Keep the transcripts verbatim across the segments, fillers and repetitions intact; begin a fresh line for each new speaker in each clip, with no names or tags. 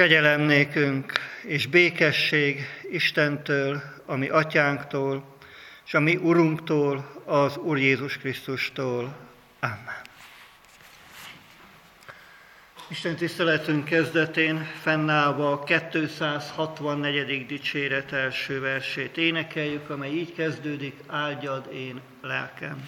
Kegyelem nékünk és békesség Istentől, a mi atyánktól, és a mi Urunktól, az Úr Jézus Krisztustól. Amen. Isten tiszteletünk kezdetén fennállva a kétszázhatvannegyedik dicséret első versét énekeljük, amely így kezdődik: áldjad én lelkem.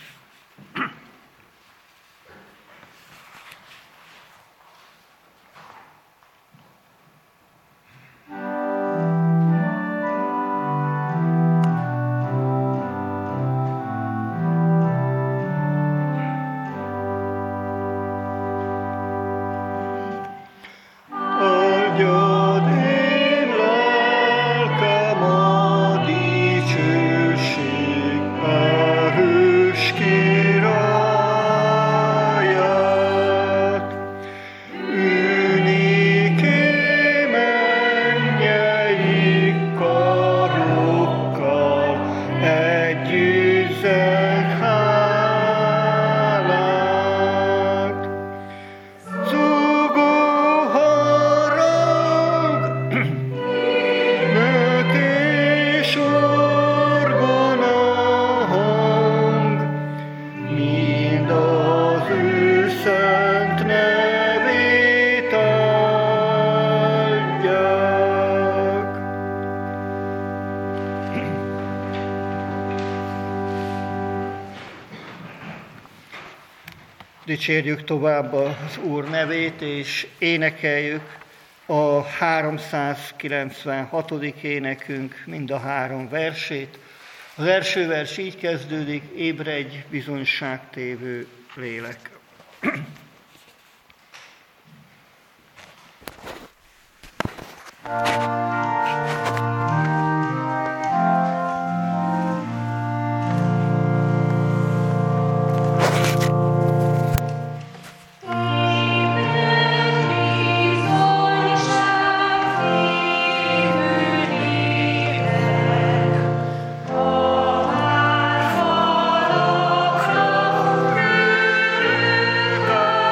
Dicsérjük tovább az Úr nevét, és énekeljük a háromszázkilencvenhatodik énekünk mind a három versét. Az első vers így kezdődik: ébredj, bizonyságtévő lélek.
Oh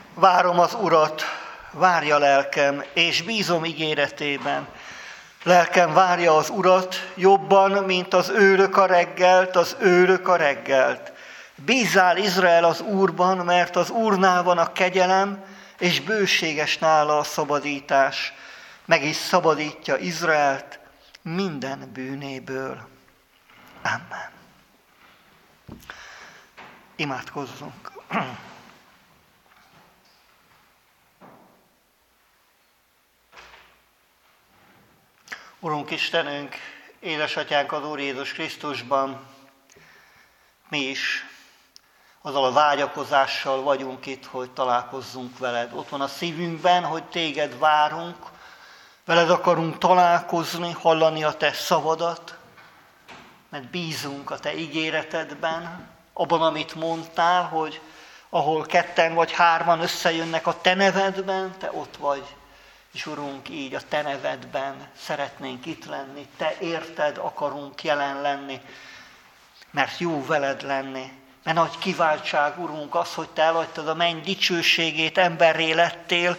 Várom az Urat, várja lelkem, és bízom ígéretében. Lelkem várja az Urat jobban, mint az őrök a reggelt, az őrök a reggelt. Bízzál Izrael az Úrban, mert az Úrnál van a kegyelem, és bőséges nála a szabadítás. Meg is szabadítja Izraelt minden bűnéből. Amen. Imádkozzunk. Urunk Istenünk, édesatyánk az Úr Jézus Krisztusban, mi is azzal a vágyakozással vagyunk itt, hogy találkozzunk veled. Ott van a szívünkben, hogy téged várunk, veled akarunk találkozni, hallani a te szavadat, mert bízunk a te ígéretedben, abban, amit mondtál, hogy ahol ketten vagy hárman összejönnek a te nevedben, te ott vagy. És Urunk, így a te nevedben szeretnénk itt lenni, te érted akarunk jelen lenni, mert jó veled lenni. Mert nagy kiváltság, Urunk, az, hogy te elhagytad a menny dicsőségét, emberré lettél,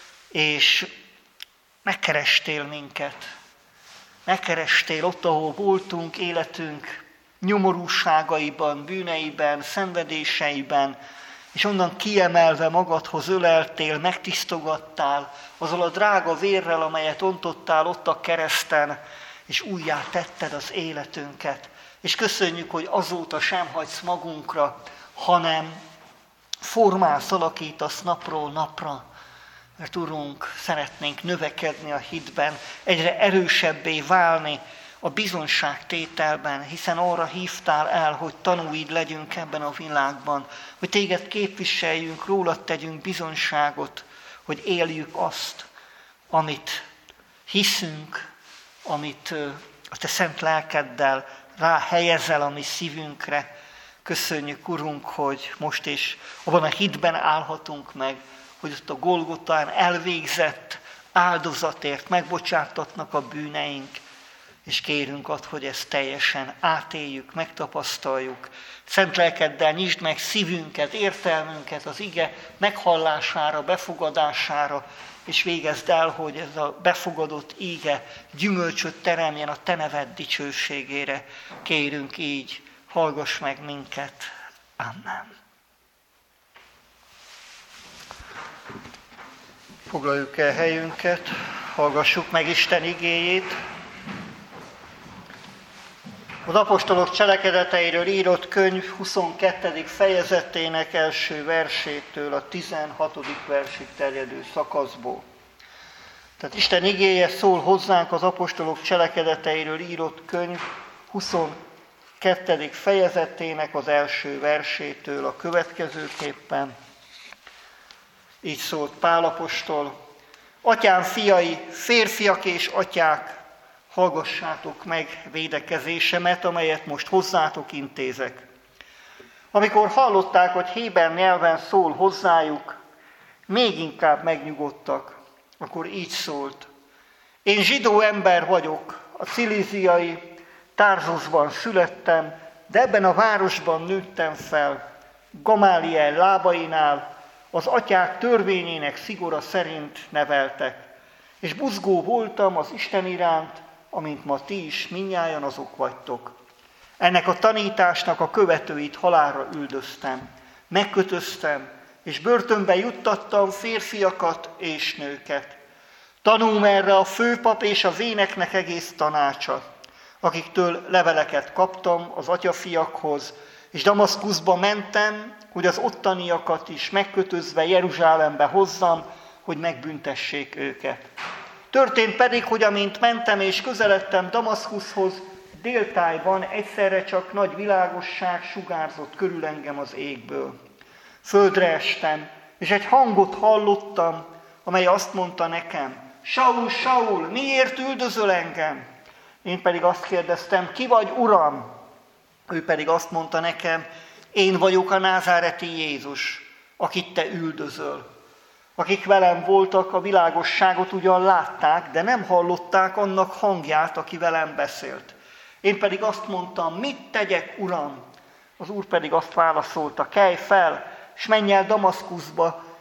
és megkerestél minket. Megkerestél ott, ahol voltunk, életünk nyomorúságaiban, bűneiben, szenvedéseiben, és onnan kiemelve magadhoz öleltél, megtisztogattál azzal a drága vérrel, amelyet ontottál ott a kereszten, és újjá tetted az életünket. És köszönjük, hogy azóta sem hagysz magunkra, hanem formálsz, alakítasz napról napra. Mert Urunk, szeretnénk növekedni a hitben, egyre erősebbé válni a bizonságtételben, hiszen arra hívtál el, hogy tanúid legyünk ebben a világban, hogy téged képviseljünk, rólad tegyünk bizonságot, hogy éljük azt, amit hiszünk, amit a te szent lelkeddel ráhelyezel a mi szívünkre. Köszönjük, Urunk, hogy most is abban a hitben állhatunk meg, hogy ott a Golgotán elvégzett áldozatért megbocsátatnak a bűneink, és kérünk ad, hogy ezt teljesen átéljük, megtapasztaljuk. Szent lelkeddel nyisd meg szívünket, értelmünket az ige meghallására, befogadására, és végezd el, hogy ez a befogadott íge gyümölcsöt teremjen a te neved dicsőségére. Kérünk így, hallgass meg minket. Amen. Foglaljuk el helyünket, hallgassuk meg Isten igéjét. Az apostolok cselekedeteiről írott könyv huszonkettedik fejezetének első versétől a tizenhatodik versig terjedő szakaszból. Tehát Isten igéje szól hozzánk az apostolok cselekedeteiről írott könyv huszonkettedik fejezetének az első versétől a következőképpen. Így szólt Pál apostol: Atyám fiai, férfiak és atyák, hallgassátok meg védekezésemet, amelyet most hozzátok intézek. Amikor hallották, hogy héber nyelven szól hozzájuk, még inkább megnyugodtak. Akkor így szólt: Én zsidó ember vagyok, a cilíziai Tárzusban születtem, de ebben a városban nőttem fel, Gamáliel lábainál, az atyák törvényének szigora szerint neveltek, és buzgó voltam az Isten iránt, amint ma ti is mindnyájan azok vagytok. Ennek a tanításnak a követőit halálra üldöztem, megkötöztem, és börtönbe juttattam férfiakat és nőket. Tanulm erre a főpap és az éneknek egész tanácsa, akiktől leveleket kaptam az atyafiakhoz, és Damaszkuszba mentem, hogy az ottaniakat is megkötözve Jeruzsálembe hozzam, hogy megbüntessék őket. Történt pedig, hogy amint mentem és közeledtem Damaszkuszhoz, déltájban egyszerre csak nagy világosság sugárzott körül engem az égből. Földre estem, és egy hangot hallottam, amely azt mondta nekem: Saul, Saul, miért üldözöl engem? Én pedig azt kérdeztem: ki vagy, Uram? Ő pedig azt mondta nekem: én vagyok a názáreti Jézus, akit te üldözöl. Akik velem voltak, a világosságot ugyan látták, de nem hallották annak hangját, aki velem beszélt. Én pedig azt mondtam: mit tegyek, Uram? Az Úr pedig azt válaszolta: kelj fel, és menj el Damaszkuszba,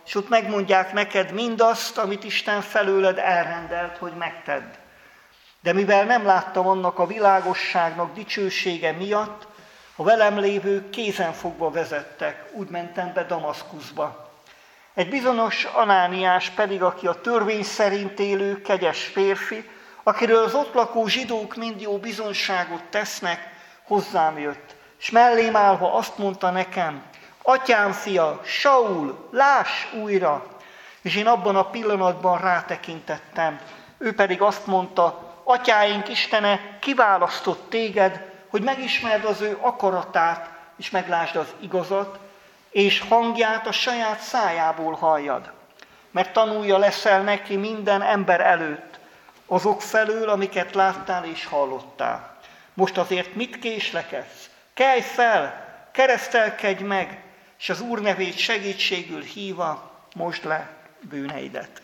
és ott megmondják neked mindazt, amit Isten felőled elrendelt, hogy megtedd. De mivel nem láttam annak a világosságnak dicsősége miatt, a velem lévők kézenfogva vezettek, úgy mentem be Damaszkuszba. Egy bizonyos Anániás pedig, aki a törvény szerint élő, kegyes férfi, akiről az ott lakó zsidók mind jó bizonyságot tesznek, hozzám jött, és mellém állva azt mondta nekem: Atyám fia, Saul, láss újra! És én abban a pillanatban rátekintettem. Ő pedig azt mondta: Atyáink Istene kiválasztott téged, hogy megismerd az ő akaratát, és meglásd az igazat, és hangját a saját szájából halljad. Mert tanulja leszel neki minden ember előtt, azok felől, amiket láttál és hallottál. Most azért mit késlekedsz? Kelj fel, keresztelkedj meg, és az Úr nevét segítségül hívva mosd le bűneidet.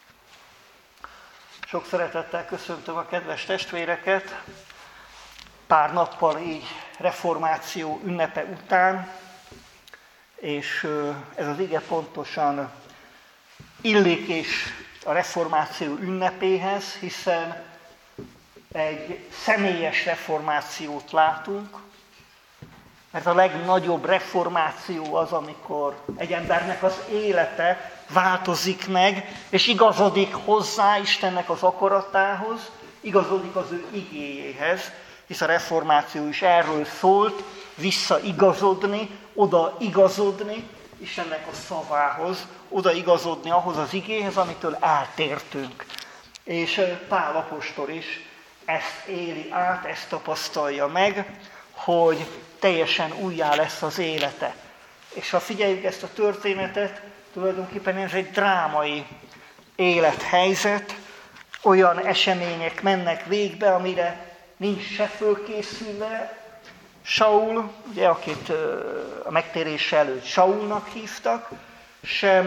Sok szeretettel köszöntöm a kedves testvéreket, pár nappal így reformáció ünnepe után, és ez az ige pontosan illik és a reformáció ünnepéhez, hiszen egy személyes reformációt látunk, mert a legnagyobb reformáció az, amikor egy embernek az élete változik meg, és igazodik hozzá Istennek az akaratához, igazodik az ő igéjéhez, hisz a reformáció is erről szólt, visszaigazodni, oda igazodni Istennek a szavához, oda igazodni ahhoz az igéhez, amitől eltértünk. És Pál apostol is ezt éli át, ezt tapasztalja meg, hogy teljesen újjá lesz az élete. És ha figyeljük ezt a történetet, tulajdonképpen ez egy drámai élethelyzet, olyan események mennek végbe, amire nincs se fölkészülve. Saul, ugye, akit a megtérése előtt Saulnak hívtak, sem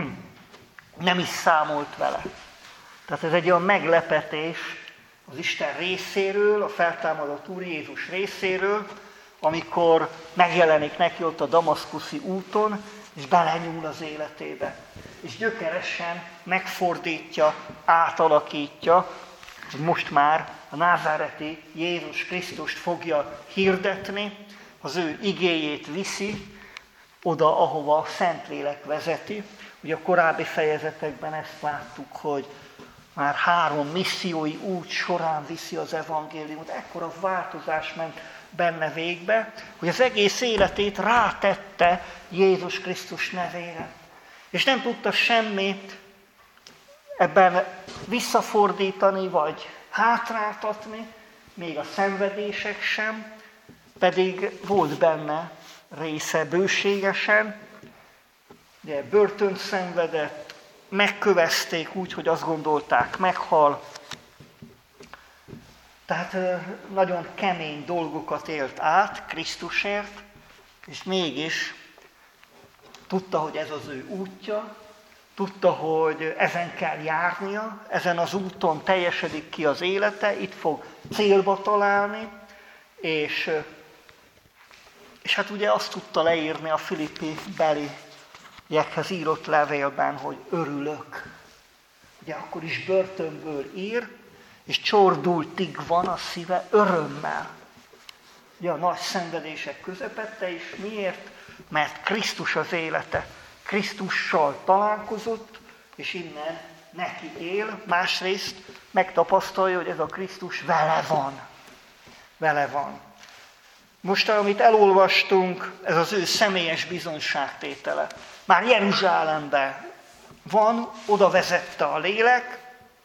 nem is számolt vele. Tehát ez egy olyan meglepetés az Isten részéről, a feltámadott Úr Jézus részéről, amikor megjelenik neki ott a damaszkuszi úton, és belenyúl az életébe. És gyökeresen megfordítja, átalakítja, hogy most már a názáreti Jézus Krisztust fogja hirdetni, az ő igéjét viszi oda, ahova a Szentlélek vezeti. Ugye a korábbi fejezetekben ezt láttuk, hogy már három missziói út során viszi az evangéliumot. Ekkora változás ment benne végbe, hogy az egész életét rátette Jézus Krisztus nevére. És nem tudta semmit ebben visszafordítani, vagy hátráltatni, még a szenvedések sem, pedig volt benne része bőségesen, de börtönt szenvedett, megkövezték úgy, hogy azt gondolták, meghal. Tehát nagyon kemény dolgokat élt át Krisztusért, és mégis tudta, hogy ez az ő útja, tudta, hogy ezen kell járnia, ezen az úton teljesedik ki az élete, itt fog célba találni, és, és hát ugye azt tudta leírni a Filippi beliekhez írott levélben, hogy örülök. Ugye akkor is börtönből ír, és csordultig van a szíve örömmel. Ugye a nagy szenvedések közepette is. Miért? Mert Krisztus az élete. Krisztussal találkozott, és innen neki él. Másrészt megtapasztalja, hogy ez a Krisztus vele van. Vele van. Most, amit elolvastunk, ez az ő személyes bizonyságtétele. Már Jeruzsálemben van, oda vezette a lélek,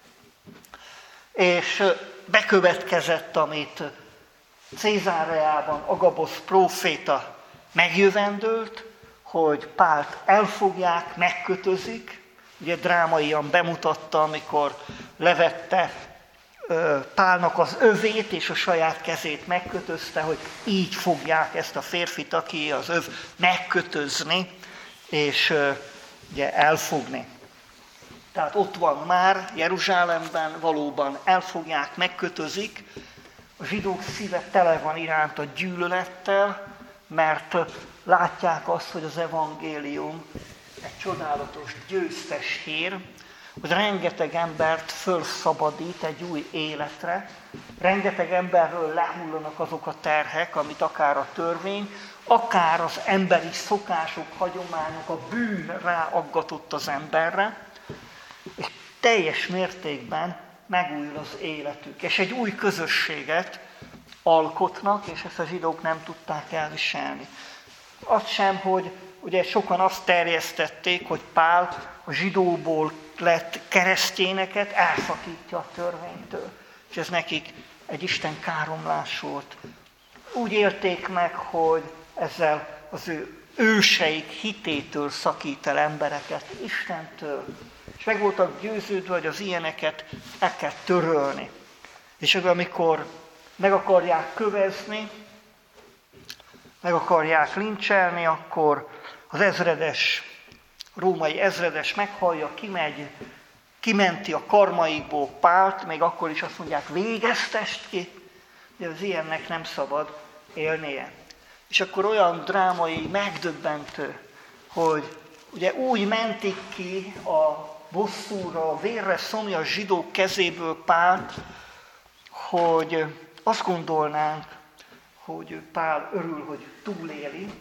és bekövetkezett, amit Cézáreában Agabosz próféta megjövendőlt, hogy Pált elfogják, megkötözik. Ugye drámaian bemutatta, amikor levette Pálnak az övét, és a saját kezét megkötözte, hogy így fogják ezt a férfit, aki az öv, megkötözni, és ugye elfogni. Tehát ott van már Jeruzsálemben, valóban elfogják, megkötözik. A zsidók szíve tele van iránt a gyűlölettel, mert látják azt, hogy az evangélium egy csodálatos, győztes hír, hogy rengeteg embert fölszabadít egy új életre, rengeteg emberről lehullanak azok a terhek, amit akár a törvény, akár az emberi szokások, hagyományok, a bűn ráaggatott az emberre, és teljes mértékben megújul az életük, és egy új közösséget alkotnak, és ezt a zsidók nem tudták elviselni. Az sem, hogy ugye sokan azt terjesztették, hogy Pál a zsidóból lett keresztényeket elszakítja a törvénytől, és ez nekik egy Isten káromlás volt. Úgy élték meg, hogy ezzel az ő őseik hitétől szakít el embereket, Istentől, és meg voltak győződve, hogy az ilyeneket el kell törölni. És amikor meg akarják kövezni, meg akarják lincselni, akkor az ezredes, római ezredes meghallja, kimegy, kimenti a karmaikból Pált, még akkor is azt mondják, végeztest ki, de az ilyennek nem szabad élnie. És akkor olyan drámai, megdöbbentő, hogy ugye úgy mentik ki a bosszúra, a vérre szomjas zsidók kezéből Pált, hogy azt gondolnánk, hogy Pál örül, hogy túléli,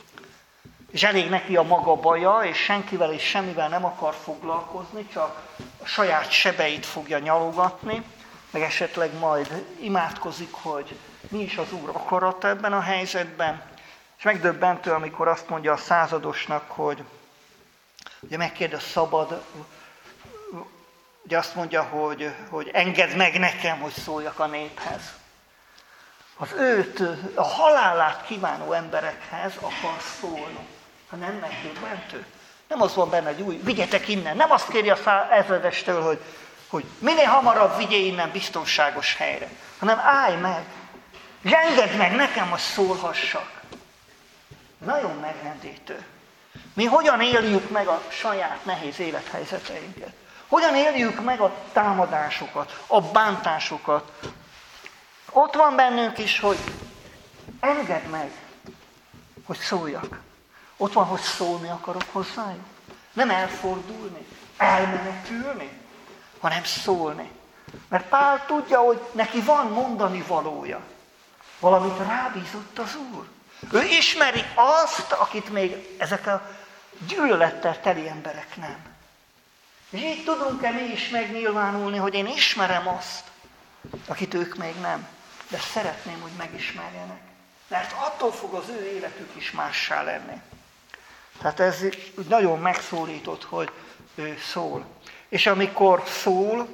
és elég neki a maga baja, és senkivel és semmivel nem akar foglalkozni, csak a saját sebeit fogja nyalogatni, meg esetleg majd imádkozik, hogy mi is az Úr akarata ebben a helyzetben. És megdöbbentő, amikor azt mondja a századosnak, hogy ugye megkérdez szabad, ugye azt mondja, hogy, hogy engedd meg nekem, hogy szóljak a néphez. Az őt, a halálát kívánó emberekhez akar szólni. Ha nem megdöbbentő. Nem az van benne, hogy új, vigyetek innen. Nem azt kéri a ezredestől, hogy, hogy minél hamarabb vigyél innen biztonságos helyre. Hanem állj meg, és engedd meg nekem, hogy szólhassak. Nagyon megrendítő. Mi hogyan éljük meg a saját nehéz élethelyzeteinket? Hogyan éljük meg a támadásokat, a bántásokat? Ott van bennünk is, hogy engedd meg, hogy szóljak. Ott van, hogy szólni akarok hozzájuk. Nem elfordulni, elmenekülni, hanem szólni. Mert Pál tudja, hogy neki van mondani valója. Valamit rábízott az Úr. Ő ismeri azt, akit még ezek a gyűlölettel teli emberek nem. És így tudunk-e mi is megnyilvánulni, hogy én ismerem azt, akit ők még nem. De szeretném, hogy megismerjenek. Mert attól fog az ő életük is mássá lenni. Tehát ez nagyon megszólított, hogy ő szól. És amikor szól,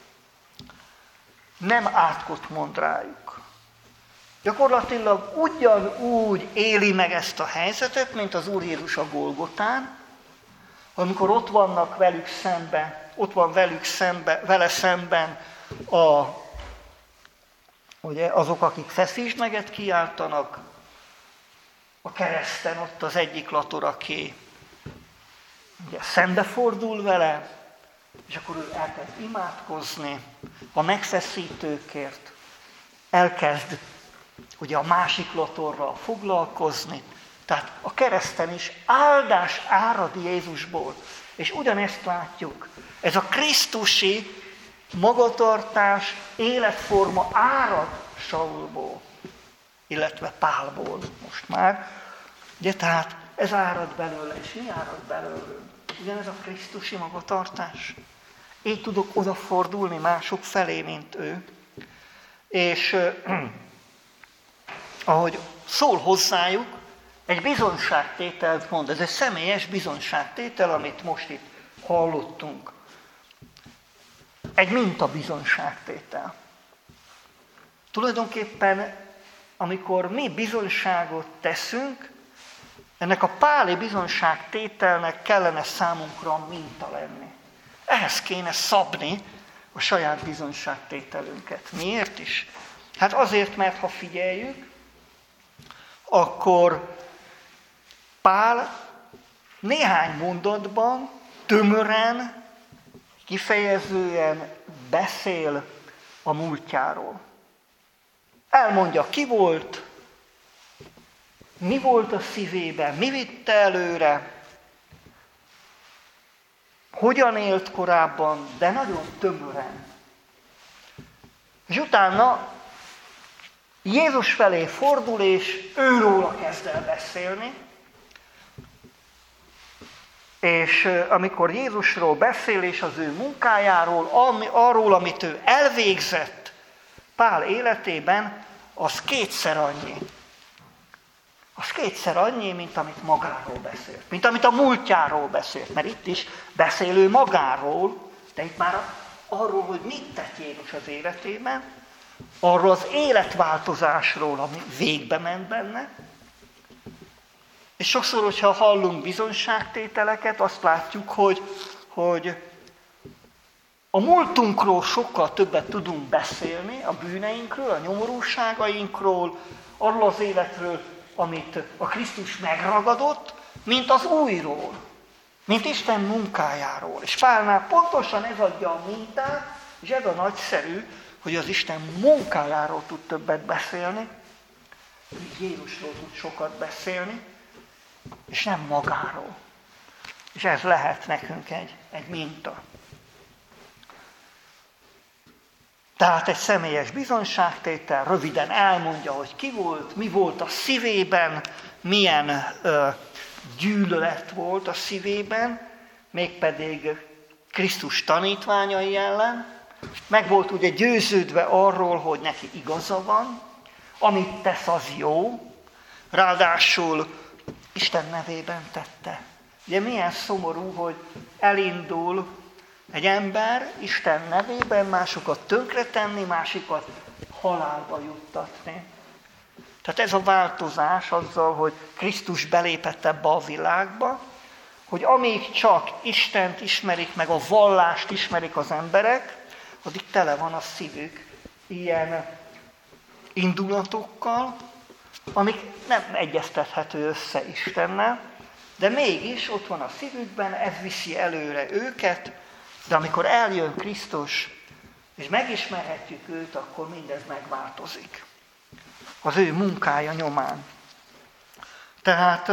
nem átkot mond rájuk. Gyakorlatilag ugyanúgy éli meg ezt a helyzetet, mint az Úr Jézus a Golgotán, amikor ott vannak velük szemben, ott van velük szembe, vele szemben a, ugye, azok, akik feszítsd-meget kiáltanak, a kereszten ott az egyik lator, aki ugye, szembefordul vele, és akkor ő elkezd imádkozni a megfeszítőkért, elkezd ugye a másik latorral foglalkozni, tehát a kereszten is áldás árad Jézusból. És ugyanezt látjuk. Ez a krisztusi magatartás, életforma árad Saulból, illetve Pálból most már. Ugye, tehát ez árad belőle, és mi árad belőlünk? Ugyanez a krisztusi magatartás. Így tudok odafordulni mások felé, mint ő. És eh, ahogy szól hozzájuk, egy bizonyságtételt mond. Ez egy személyes bizonyságtétel, amit most itt hallottunk. Egy mintabizonyságtétel. Tulajdonképpen, amikor mi bizonyságot teszünk, ennek a páli bizonyságtételnek kellene számunkra minta lenni. Ehhez kéne szabni a saját bizonyságtételünket. Miért is? Hát azért, mert ha figyeljük, akkor Pál néhány mondatban tömören, kifejezően beszél a múltjáról. Elmondja, ki volt, mi volt a szívében, mi vitte előre, hogyan élt korábban, de nagyon tömören. És utána Jézus felé fordul, és őróla kezd el beszélni. És amikor Jézusról beszél, és az ő munkájáról, ami, arról, amit ő elvégzett Pál életében, az kétszer annyi. Az kétszer annyi, mint amit magáról beszélt. Mint amit a múltjáról beszélt. Mert itt is beszél ő magáról, de itt már arról, hogy mit tett Jézus az életében, arról az életváltozásról, ami végbe ment benne. És sokszor, hogyha hallunk bizonyságtételeket, azt látjuk, hogy, hogy a múltunkról sokkal többet tudunk beszélni, a bűneinkről, a nyomorúságainkról, arról az életről, amit a Krisztus megragadott, mint az újról, mint Isten munkájáról. És Pálnál pontosan ez adja a mintát, és ez a nagyszerű, hogy az Isten munkájáról tud többet beszélni, Jézusról tud sokat beszélni, és nem magáról. És ez lehet nekünk egy, egy minta. Tehát egy személyes bizonyságtétel röviden elmondja, hogy ki volt, mi volt a szívében, milyen ö, gyűlölet volt a szívében, mégpedig Krisztus tanítványai ellen. Meg volt ugye győződve arról, hogy neki igaza van, amit tesz, az jó, ráadásul Isten nevében tette. Ugye milyen szomorú, hogy elindul egy ember Isten nevében másokat tönkretenni, másikat halálba juttatni. Tehát ez a változás azzal, hogy Krisztus belépett ebbe a világba, hogy amíg csak Istent ismerik, meg a vallást ismerik az emberek, addig tele van a szívük ilyen indulatokkal, amik nem egyeztethető össze Istennel, de mégis ott van a szívükben, ez viszi előre őket, de amikor eljön Krisztus, és megismerhetjük őt, akkor mindez megváltozik. Az ő munkája nyomán. Tehát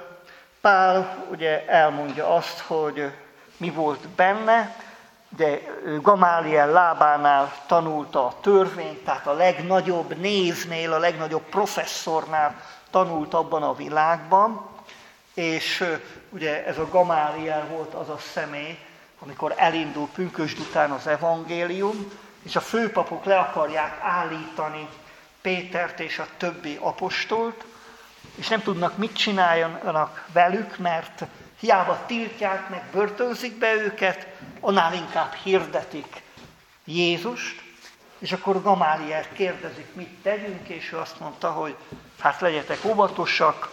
Pál ugye elmondja azt, hogy mi volt benne, de Gamáliel lábánál tanulta a törvényt, tehát a legnagyobb névnél, a legnagyobb professzornál tanult abban a világban, és ugye ez a Gamáliel volt az a személy, amikor elindul pünkösd után az evangélium, és a főpapok le akarják állítani Pétert és a többi apostolt, és nem tudnak mit csináljanak velük, mert hiába tiltják meg, börtönzik be őket, annál inkább hirdetik Jézust, és akkor Gamáliel kérdezik, mit tegyünk, és ő azt mondta, hogy hát legyetek óvatosak,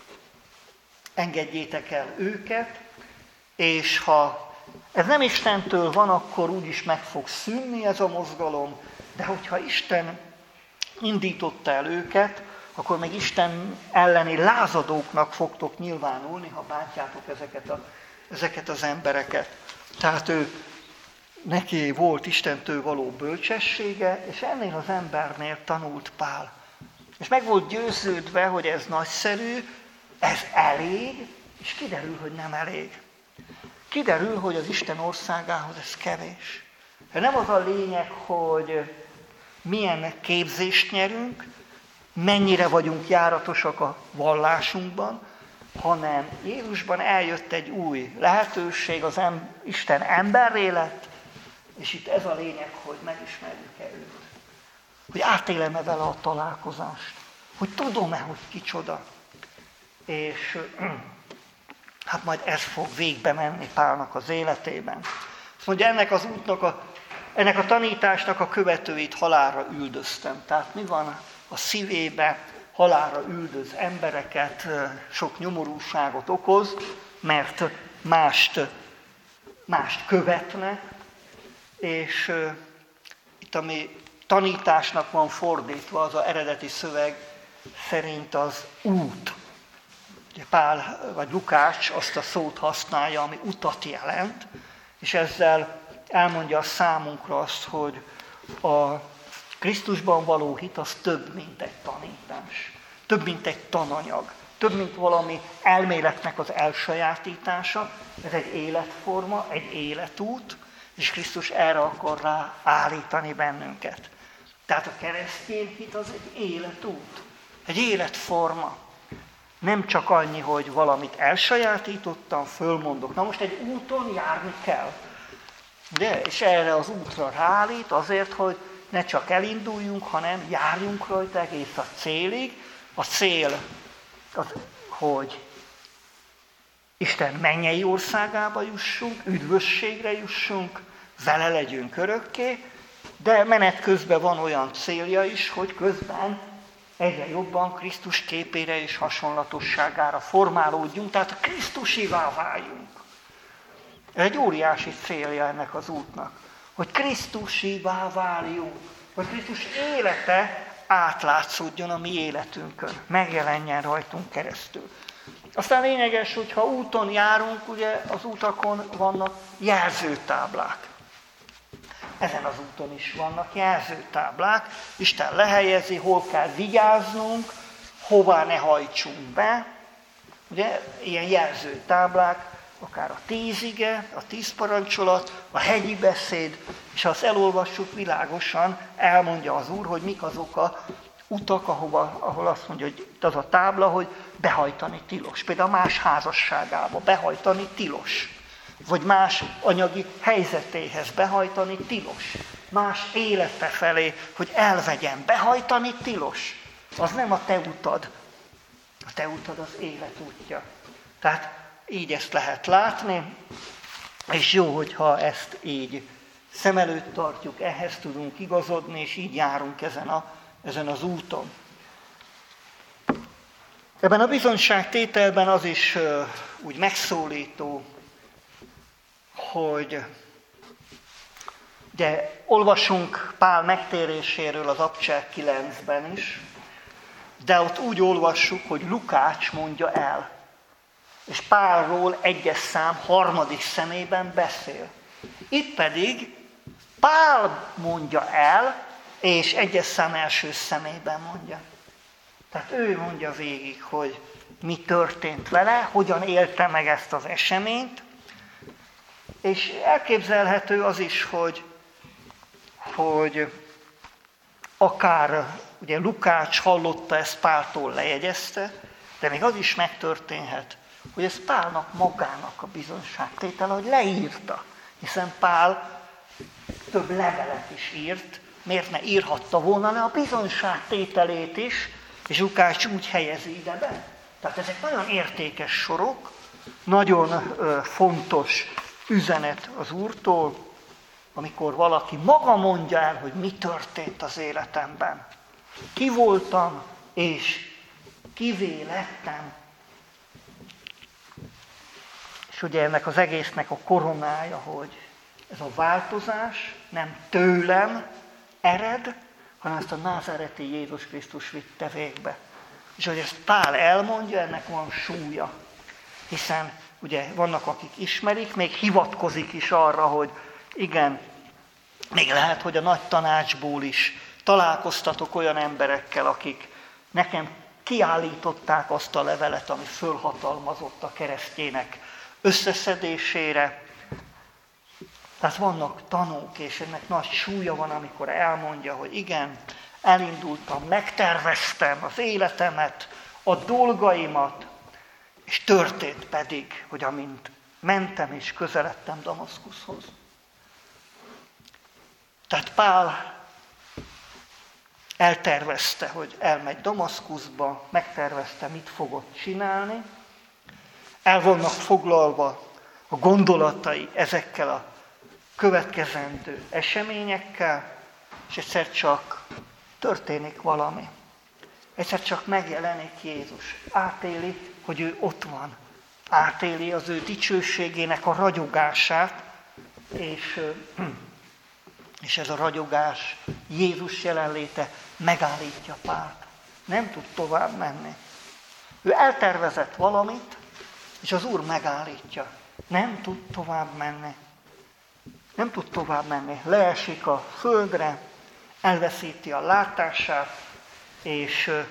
engedjétek el őket, és ha ez nem Istentől van, akkor úgyis meg fog szűnni ez a mozgalom, de hogyha Isten indította el őket, akkor meg Isten elleni lázadóknak fogtok nyilvánulni, ha bántjátok ezeket, a, ezeket az embereket. Tehát ő, neki volt Istentől való bölcsessége, és ennél az embernél tanult Pál. És meg volt győződve, hogy ez nagyszerű, ez elég, és kiderül, hogy nem elég. Kiderül, hogy az Isten országához ez kevés. Nem az a lényeg, hogy milyen képzést nyerünk, mennyire vagyunk járatosak a vallásunkban, hanem Jézusban eljött egy új lehetőség, az em- Isten emberré lett, és itt ez a lényeg, hogy megismerjük-e őt. Hogy átélem-e vele a találkozást. Hogy tudom-e, hogy kicsoda. És hát majd ez fog végbe menni Pálnak az életében. Azt mondja, ennek az útnak, a, ennek a tanításnak a követőit halálra üldöztem. Tehát mi van a szívébe, halálra üldöz embereket, sok nyomorúságot okoz, mert mást, mást követnek, és uh, itt ami tanításnak van fordítva, az a eredeti szöveg szerint az út. Ugye Pál vagy Lukács azt a szót használja, ami utat jelent, és ezzel elmondja számunkra azt, hogy a Krisztusban való hit az több, mint egy tanítás. Több, mint egy tananyag. Több, mint valami elméletnek az elsajátítása, ez egy életforma, egy életút, és Krisztus erre akar rá állítani bennünket. Tehát a keresztény hit az egy életút, egy életforma. Nem csak annyi, hogy valamit elsajátítottam, fölmondok. Na most egy úton járni kell. De, és erre az útra ráállít azért, hogy ne csak elinduljunk, hanem járjunk rajta egész a célig. A cél az, hogy Isten mennyei országába jussunk, üdvösségre jussunk, vele legyünk örökké, de menet közben van olyan célja is, hogy közben egyre jobban Krisztus képére és hasonlatosságára formálódjunk, tehát a Krisztusivá váljunk. Ez egy óriási célja ennek az útnak, hogy Krisztusivá váljunk, hogy Krisztus élete átlátszódjon a mi életünkön, megjelenjen rajtunk keresztül. Aztán lényeges, hogyha úton járunk, ugye az utakon vannak jelzőtáblák. Ezen az úton is vannak jelzőtáblák. Isten lehelyezi, hol kell vigyáznunk, hová ne hajtsunk be. Ugye ilyen jelzőtáblák, akár a tíz ige, a tíz parancsolat, a hegyi beszéd, és ha azt elolvassuk, világosan elmondja az Úr, hogy mik azok a utak, ahova, ahol azt mondja, hogy az a tábla, hogy behajtani tilos. Például más házasságába behajtani tilos. Vagy más anyagi helyzetéhez behajtani tilos. Más élete felé, hogy elvegyen, behajtani tilos. Az nem a te utad. A te utad az élet útja. Tehát így ezt lehet látni, és jó, hogyha ezt így szem előtt tartjuk, ehhez tudunk igazodni, és így járunk ezen, a, ezen az úton. Ebben a bizonyságtételben az is uh, úgy megszólító, hogy ugye olvasunk Pál megtéréséről az Apostolok kilencben is, de ott úgy olvassuk, hogy Lukács mondja el, és Pálról egyes szám harmadik szemében beszél. Itt pedig Pál mondja el, és egyes szám első szemében mondja. Tehát ő mondja végig, hogy mi történt vele, hogyan élte meg ezt az eseményt, és elképzelhető az is, hogy, hogy akár ugye Lukács hallotta ezt Páltól, lejegyezte, de még az is megtörténhet, hogy ez Pálnak magának a bizonyságtétele, hogy leírta. Hiszen Pál több levelet is írt, miért ne írhatta volna le a bizonyságtételét is, és Lukács úgy helyezi ide be. Tehát ezek nagyon értékes sorok, nagyon ö, fontos üzenet az Úrtól, amikor valaki maga mondja el, hogy mi történt az életemben. Ki voltam, és kivé lettem. És ugye ennek az egésznek a koronája, hogy ez a változás nem tőlem ered, hanem ezt a názáreti Jézus Krisztus vitte végbe. És hogy ezt Pál elmondja, ennek van súlya. Hiszen ugye vannak, akik ismerik, még hivatkozik is arra, hogy igen, még lehet, hogy a nagy tanácsból is találkoztatok olyan emberekkel, akik nekem kiállították azt a levelet, ami fölhatalmazott a keresztjének összeszedésére. Tehát vannak tanúk, és ennek nagy súlya van, amikor elmondja, hogy igen, elindultam, megterveztem az életemet, a dolgaimat, és történt pedig, hogy amint mentem és közeledtem Damaszkuszhoz. Tehát Pál eltervezte, hogy elmegy Damaszkuszba, megtervezte, mit fogott csinálni. El vannak foglalva a gondolatai ezekkel a következendő eseményekkel, és egyszer csak történik valami. Egyszer csak megjelenik Jézus. Átéli, hogy ő ott van. Átéli az ő dicsőségének a ragyogását, és, és ez a ragyogás, Jézus jelenléte megállítja Pált. Nem tud tovább menni. Ő eltervezett valamit, és az Úr megállítja. Nem tud tovább menni. Nem tud tovább menni. Leesik a földre, elveszíti a látását, és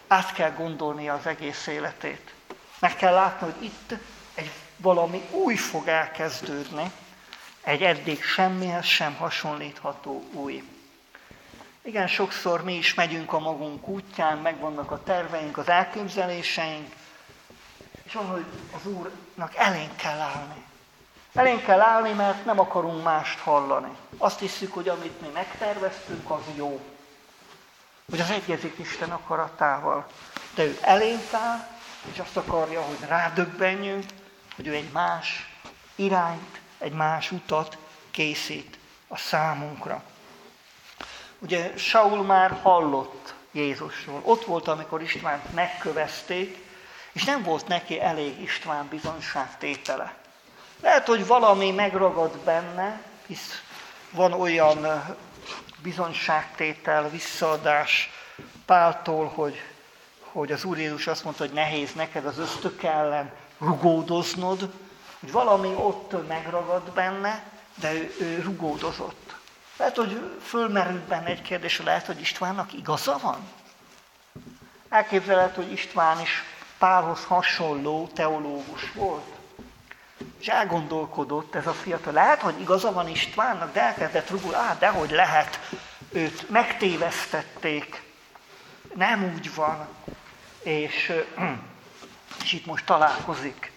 át kell gondolnia az egész életét. Meg kell látni, hogy itt egy valami új fog elkezdődni, egy eddig semmihez sem hasonlítható új. Igen, sokszor mi is megyünk a magunk útján, megvannak a terveink, az elképzeléseink, és valahogy az Úrnak elénk kell állni. Elénk kell állni, mert nem akarunk mást hallani. Azt hiszük, hogy amit mi megterveztünk, az jó. Hogy az egyezik Isten akaratával. De ő elénk áll, és azt akarja, hogy rádöbbenjünk, hogy ő egy más irányt, egy más utat készít a számunkra. Ugye Saul már hallott Jézusról. Ott volt, amikor Istvánt megkövezték, és nem volt neki elég István bizonyságtétele. Lehet, hogy valami megragad benne, hisz van olyan bizonyságtétel, visszaadás Páltól, hogy, hogy az Úr Jézus azt mondta, hogy nehéz neked az ösztök ellen rugódoznod, hogy valami ott megragad benne, de ő, ő rugódozott. Lehet, hogy fölmerült benne egy kérdés, lehet, hogy Istvánnak igaza van? Elképzelhető, hogy István is Pálhoz hasonló teológus volt. És elgondolkodott ez a fiatal. Lehet, hogy igaza van Istvánnak, de elkezdett rugulni. Á, dehogy lehet, őt megtévesztették. Nem úgy van. És, és itt most találkozik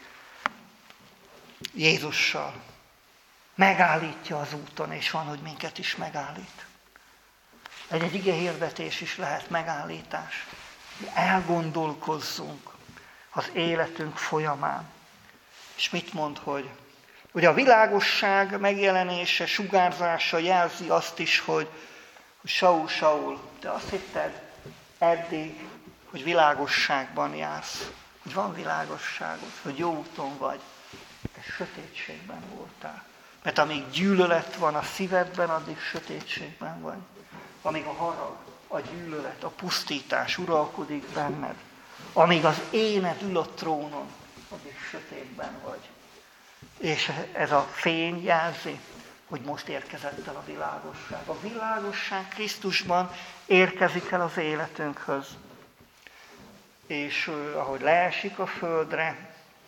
Jézussal. Megállítja az úton, és van, hogy minket is megállít. Egy, egy ige hirdetés is lehet megállítás. Elgondolkozzunk az életünk folyamán. És mit mond, hogy ugye a világosság megjelenése, sugárzása jelzi azt is, hogy, hogy Saul, Saul, te azt hitted eddig, hogy világosságban jársz, hogy van világosságod, hogy jó úton vagy, de sötétségben voltál. Mert amíg gyűlölet van a szívedben, addig sötétségben vagy. Amíg a harag, a gyűlölet, a pusztítás uralkodik benned, amíg az éned ül a trónon, addig sötétben vagy. És ez a fény jelzi, hogy most érkezett el a világosság. A világosság Krisztusban érkezik el az életünkhöz. És ahogy leesik a földre,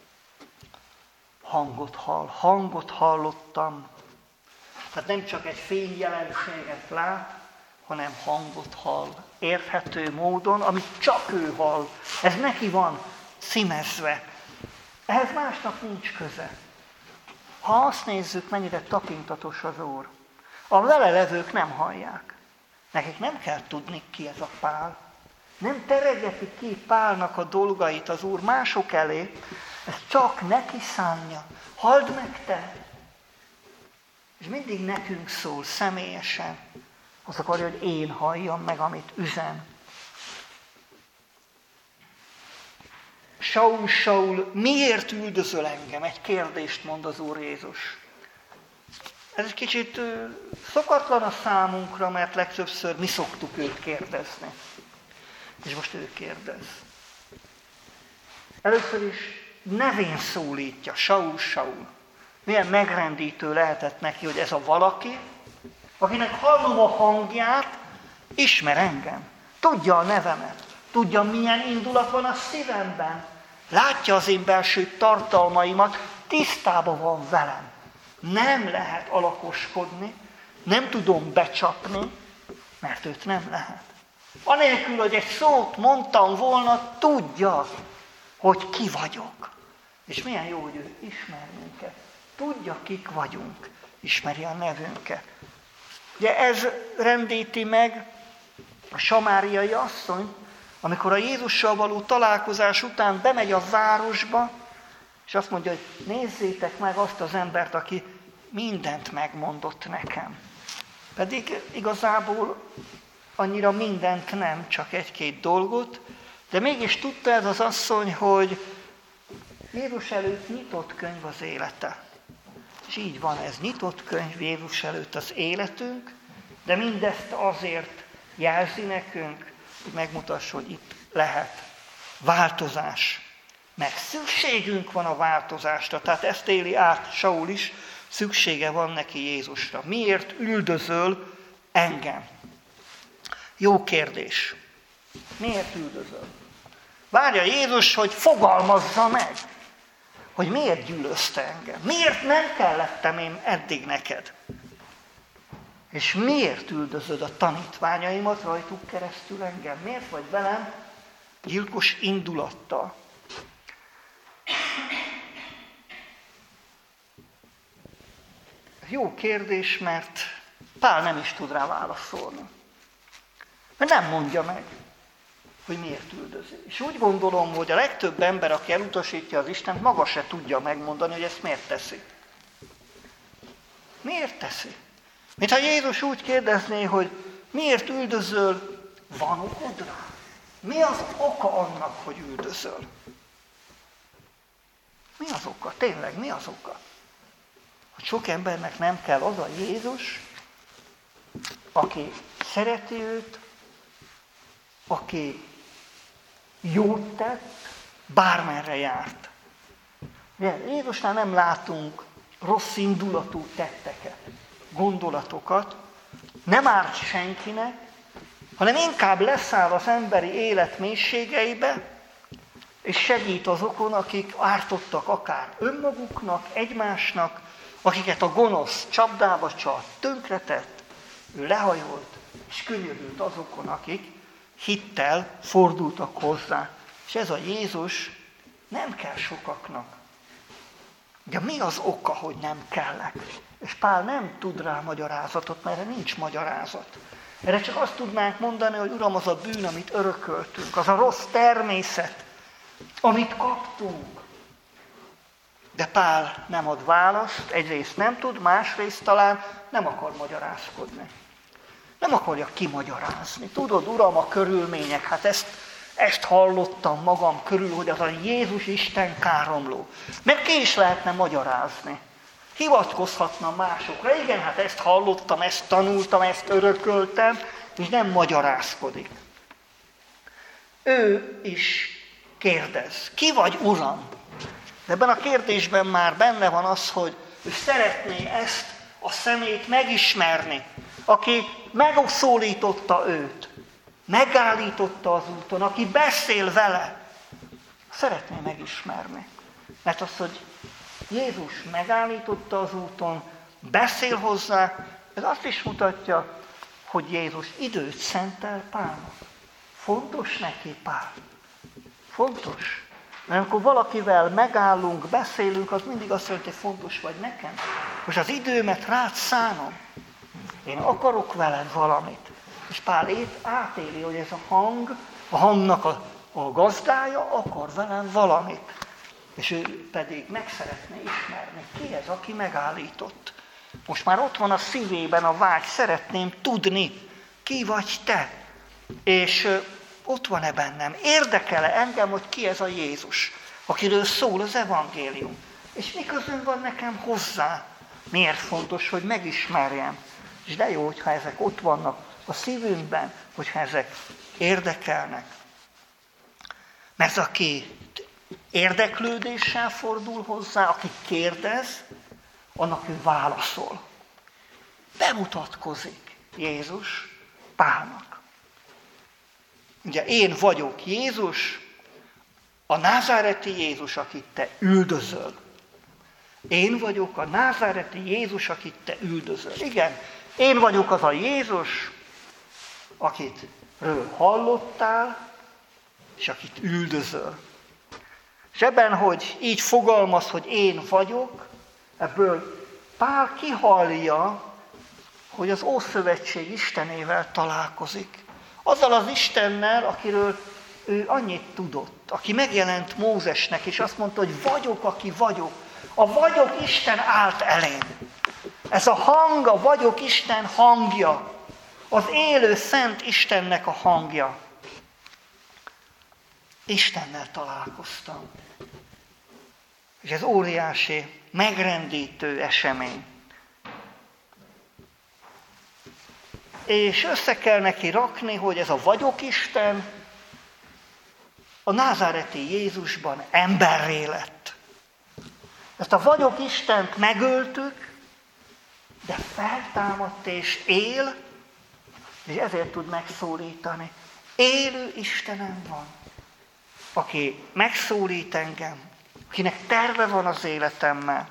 hangot hall. Hangot hallottam. Tehát nem csak egy fényjelenséget lát, hanem hangot hall. Érthető módon, amit csak ő hall. Ez neki van címezve. Ehhez másnak nincs köze. Ha azt nézzük, mennyire tapintatos az Úr, a vele levők nem hallják. Nekik nem kell tudni, ki ez a Pál. Nem teregeti ki Pálnak a dolgait az Úr mások elé, ezt csak neki szánja. Halld meg te! És mindig nekünk szól személyesen. Azt akarja, hogy én halljam meg, amit üzen. Saul, Saul, miért üldözöl engem? Egy kérdést mond az Úr Jézus. Ez egy kicsit szokatlan a számunkra, mert legtöbbször mi szoktuk őt kérdezni. És most ő kérdez. Először is nevén szólítja, Saul, Saul. Milyen megrendítő lehetett neki, hogy ez a valaki, akinek hallom a hangját, ismer engem. Tudja a nevemet. Tudja, milyen indulat van a szívemben. Látja az én belső tartalmaimat, tisztában van velem. Nem lehet alakoskodni, nem tudom becsapni, mert őt nem lehet. Anélkül, hogy egy szót mondtam volna, tudja, hogy ki vagyok. És milyen jó, hogy ő ismer minket. Tudja, kik vagyunk. Ismeri a nevünket. Ugye ez rendíti meg a samáriai asszony, amikor a Jézussal való találkozás után bemegy a városba, és azt mondja, hogy nézzétek meg azt az embert, aki mindent megmondott nekem. Pedig igazából annyira mindent nem, csak egy-két dolgot, de mégis tudta ez az asszony, hogy Jézus előtt nyitott könyv az élete. És így van, ez nyitott könyv Jézus előtt az életünk, de mindezt azért jelzi nekünk, hogy megmutassa, hogy itt lehet változás. Mert szükségünk van a változásra, tehát ezt éli át Saul is, szüksége van neki Jézusra. Miért üldözöl engem? Jó kérdés. Miért üldözöl? Várja Jézus, hogy fogalmazza meg, hogy miért gyűlözte engem. Miért nem kellettem én eddig neked? És miért üldözöd a tanítványaimat rajtuk keresztül engem? Miért vagy velem gyilkos indulattal? Jó kérdés, mert Pál nem is tud rá válaszolni. Mert nem mondja meg, hogy miért üldözi. És úgy gondolom, hogy a legtöbb ember, aki elutasítja az Istent, maga se tudja megmondani, hogy ezt miért teszi. Miért teszi? Mintha Jézus úgy kérdezné, hogy miért üldözöl, van okod rá? Mi az oka annak, hogy üldözöl? Mi az oka? Tényleg, mi az oka? Hogy sok embernek nem kell az a Jézus, aki szereti őt, aki jót tett, bármerre járt. Jézusnál nem látunk rossz indulatú tetteket, gondolatokat, nem árt senkinek, hanem inkább leszáll az emberi élet mélységeibe, és segít azokon, akik ártottak akár önmaguknak, egymásnak, akiket a gonosz csapdába csalt, tönkretett, ő lehajolt, és könyörült azokon, akik hittel fordultak hozzá. És ez a Jézus nem kell sokaknak. De mi az oka, hogy nem kellek? És Pál nem tud rá magyarázatot, mert erre nincs magyarázat. Erre csak azt tudnánk mondani, hogy Uram, az a bűn, amit örököltünk, az a rossz természet, amit kaptunk. De Pál nem ad választ, egyrészt nem tud, másrészt talán nem akar magyarázkodni. Nem akarja kimagyarázni. Tudod, Uram, a körülmények, hát ezt, ezt hallottam magam körül, hogy az a Jézus Isten káromló. Meg ki is lehetne magyarázni. Hivatkozhatna másokra. Igen, hát ezt hallottam, ezt tanultam, ezt örököltem, és nem magyarázkodik. Ő is kérdez. Ki vagy, Uram? De ebben a kérdésben már benne van az, hogy ő szeretné ezt a személyt megismerni, aki megszólította őt, megállította az úton, aki beszél vele. Szeretné megismerni. Mert az, hogy Jézus megállította az úton, beszél hozzá, ez azt is mutatja, hogy Jézus időt szentel Pálnak. Fontos neki Pál. Fontos. Mert amikor valakivel megállunk, beszélünk, az mindig azt jelenti, hogy fontos vagy nekem. Most az időmet rád szánom. Én akarok veled valamit. És Pál ét átéli, hogy ez a hang, a hangnak a, a gazdája akar velem valamit. És ő pedig meg szeretné ismerni, ki ez, aki megállított. Most már ott van a szívében a vágy, szeretném tudni, ki vagy te. És ott van-e bennem, érdekel-e engem, hogy ki ez a Jézus, akiről szól az evangélium. És mi közön van nekem hozzá? Miért fontos, hogy megismerjem? És de jó, hogyha ezek ott vannak a szívünkben, hogyha ezek érdekelnek. Mert aki érdeklődéssel fordul hozzá, aki kérdez, annak ő válaszol. Bemutatkozik Jézus Pálnak. Ugye én vagyok Jézus, a názáreti Jézus, akit te üldözöl. Én vagyok a názáreti Jézus, akit te üldözöl. Igen, én vagyok az a Jézus, akitről hallottál, és akit üldözöl. És ebben, hogy így fogalmaz, hogy én vagyok, ebből Pál kihallja, hogy az Ószövetség Istenével találkozik. Azzal az Istennel, akiről ő annyit tudott, aki megjelent Mózesnek, és azt mondta, hogy vagyok, aki vagyok. A vagyok Isten állt elém. Ez a hang, a vagyok Isten hangja. Az élő szent Istennek a hangja. Istennel találkoztam. És ez óriási, megrendítő esemény. És össze kell neki rakni, hogy ez a vagyok Isten a názáreti Jézusban emberré lett. Ezt a vagyok Istent megöltük, de feltámadt és él, és ezért tud megszólítani. Élő Istenem van. aki megszólít engem, akinek terve van az életemmel.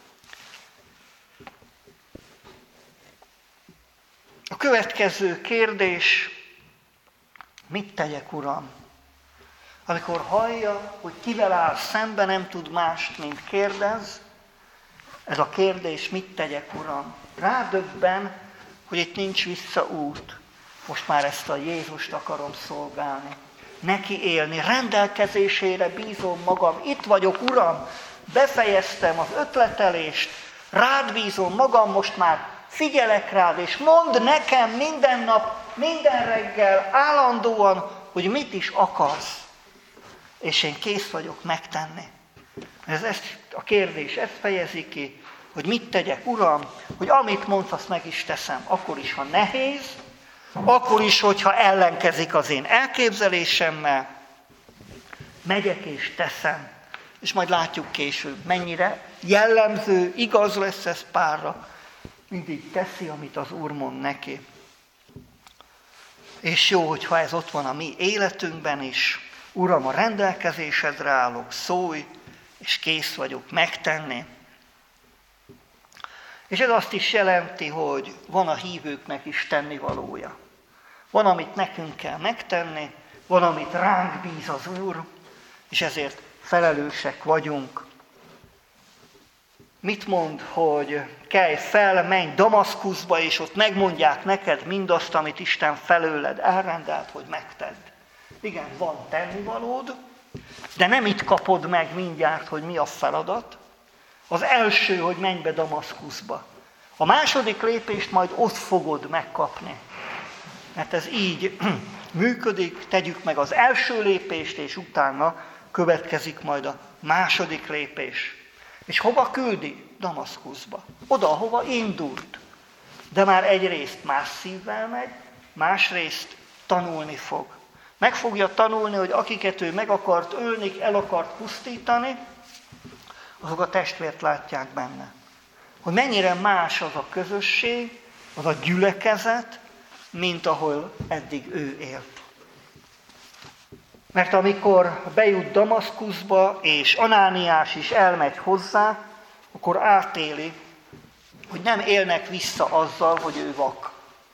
A következő kérdés, mit tegyek, Uram? Amikor hallja, hogy kivel áll szembe, nem tud mást, mint kérdez, ez a kérdés, mit tegyek, Uram? Rádöbben, hogy itt nincs visszaút. Most már ezt a Jézust akarom szolgálni. Neki élni, rendelkezésére bízom magam. Itt vagyok, Uram, befejeztem az ötletelést, rád bízom magam, most már figyelek rád, és mondd nekem minden nap, minden reggel, állandóan, hogy mit is akarsz. És én kész vagyok megtenni. Ez, ez a kérdés, ezt fejezi ki, hogy mit tegyek, Uram, hogy amit mondsz, azt meg is teszem. Akkor is, ha nehéz, akkor is, hogyha ellenkezik az én elképzelésemmel, megyek és teszem. És majd látjuk később, mennyire jellemző, igaz lesz ez Pálra. Mindig teszi, amit az Úr mond neki. És jó, hogyha ez ott van a mi életünkben is. Uram, a rendelkezésedre állok, szólj, és kész vagyok megtenni. És ez azt is jelenti, hogy van a hívőknek is tennivalója. Van, amit nekünk kell megtenni, van, amit ránk bíz az Úr, és ezért felelősek vagyunk. Mit mond, hogy kelj fel, menj Damaszkuszba, és ott megmondják neked mindazt, amit Isten felőled elrendelt, hogy megtedd. Igen, van tennivalód, de nem itt kapod meg mindjárt, hogy mi a feladat. Az első, hogy menj be Damaszkuszba. A második lépést majd ott fogod megkapni. Mert ez így működik, tegyük meg az első lépést, és utána következik majd a második lépés. És hova küldi? Damaszkuszba. Oda, ahova indult. De már egyrészt más szívvel megy, másrészt tanulni fog. Meg fogja tanulni, hogy akiket ő meg akart ölni, el akart pusztítani, azok a testvért látják benne. Hogy mennyire más az a közösség, az a gyülekezet, mint ahol eddig ő élt. Mert amikor bejut Damaszkuszba, és Anániás is elmegy hozzá, akkor átéli, hogy nem élnek vissza azzal, hogy ő vak.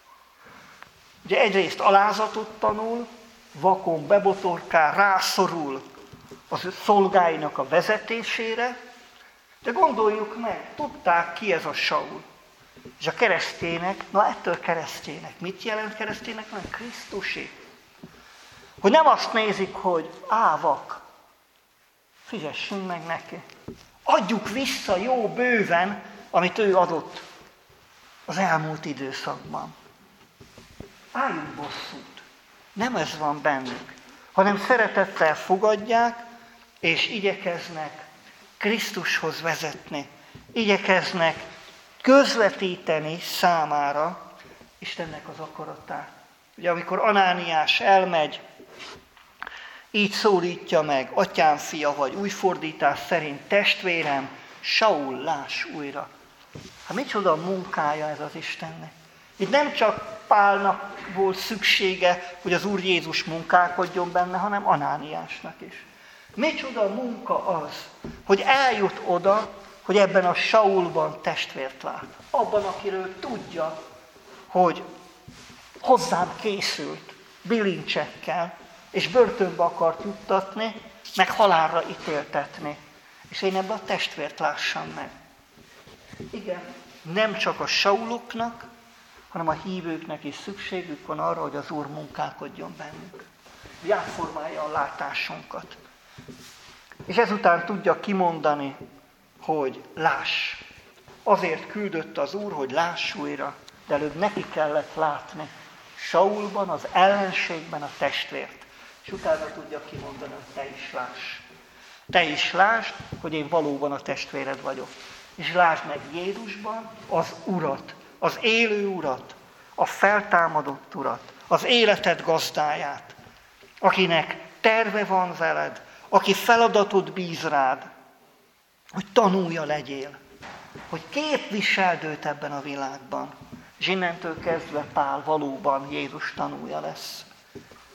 Ugye egyrészt alázatot tanul, vakon bebotorkál, rászorul az szolgáinak a vezetésére, de gondoljuk meg, tudták ki ez a Saul. És a keresztények, na ettől keresztények, mit jelent kereszténynek? Nem, Krisztusi. Hogy nem azt nézik, hogy ávak, fizessünk meg neki. Adjuk vissza jó bőven, amit ő adott az elmúlt időszakban. Álljunk bosszút. Nem ez van bennük, hanem szeretettel fogadják, és igyekeznek Krisztushoz vezetni. Igyekeznek közvetíteni számára Istennek az akaratát. Ugye amikor Anániás elmegy, így szólítja meg, atyám fia vagy, új fordítás szerint, testvérem, Saul, láss újra. Hát micsoda munkája ez az Istennek. Itt nem csak Pálnak volt szüksége, hogy az Úr Jézus munkálkodjon benne, hanem Anániásnak is. Micsoda munka az, hogy eljut oda, hogy ebben a Saulban testvért lát. Abban, akiről tudja, hogy hozzám készült bilincsekkel, és börtönbe akart juttatni, meg halálra ítéltetni. És én ebben a testvért lássam meg. Igen, nem csak a Sauloknak, hanem a hívőknek is szükségük van arra, hogy az Úr munkálkodjon bennük. Hogy átformálja a látásunkat. És ezután tudja kimondani, hogy láss. Azért küldött az Úr, hogy láss újra, de előbb neki kellett látni. Saulban, az ellenségben a testvért. És utána tudja kimondani, hogy te is láss. Te is lásd, hogy én valóban a testvéred vagyok. És lásd meg Jézusban az Urat, az élő Urat, a feltámadott Urat, az életed gazdáját, akinek terve van veled, aki feladatot bíz rád, hogy tanulja legyél, hogy képviseld őt ebben a világban. És innentől kezdve Pál valóban Jézus tanulja lesz.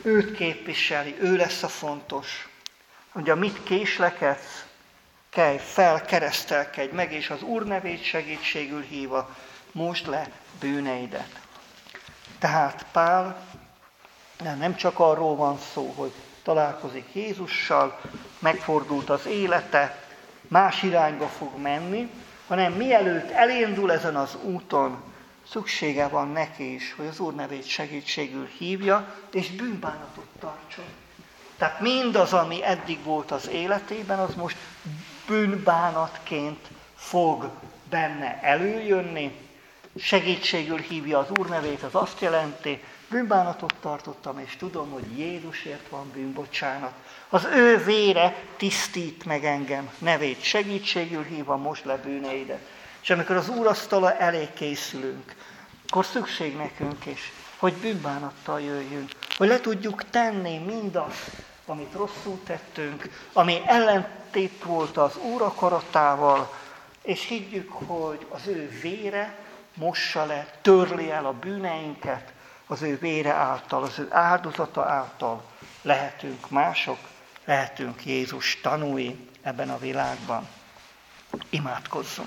őt képviseli, ő lesz a fontos. Ugye mit késlekedsz, kelj fel, keresztelkedj meg, és az Úr nevét segítségül hívva, mosd le bűneidet. Tehát Pál nem csak arról van szó, hogy találkozik Jézussal, megfordult az élete, más irányba fog menni, hanem mielőtt elindul ezen az úton, szüksége van neki is, hogy az Úr nevét segítségül hívja, és bűnbánatot tartson. Tehát mindaz, ami eddig volt az életében, az most bűnbánatként fog benne előjönni. Segítségül hívja az Úr nevét, az azt jelenti, bűnbánatot tartottam, és tudom, hogy Jézusért van bűnbocsánat. Az ő vére tisztít meg engem, nevét segítségül hívva, most le bűneidet. És amikor az Úr asztala elé készülünk, akkor szükség nekünk is, hogy bűnbánattal jöjjünk, hogy le tudjuk tenni mindazt, amit rosszul tettünk, ami ellentét volt az Úr akaratával, és higgyük, hogy az ő vére mossa le, törli el a bűneinket, az ő vére által, az ő áldozata által lehetünk mások, lehetünk Jézus tanúi ebben a világban. Imádkozzunk!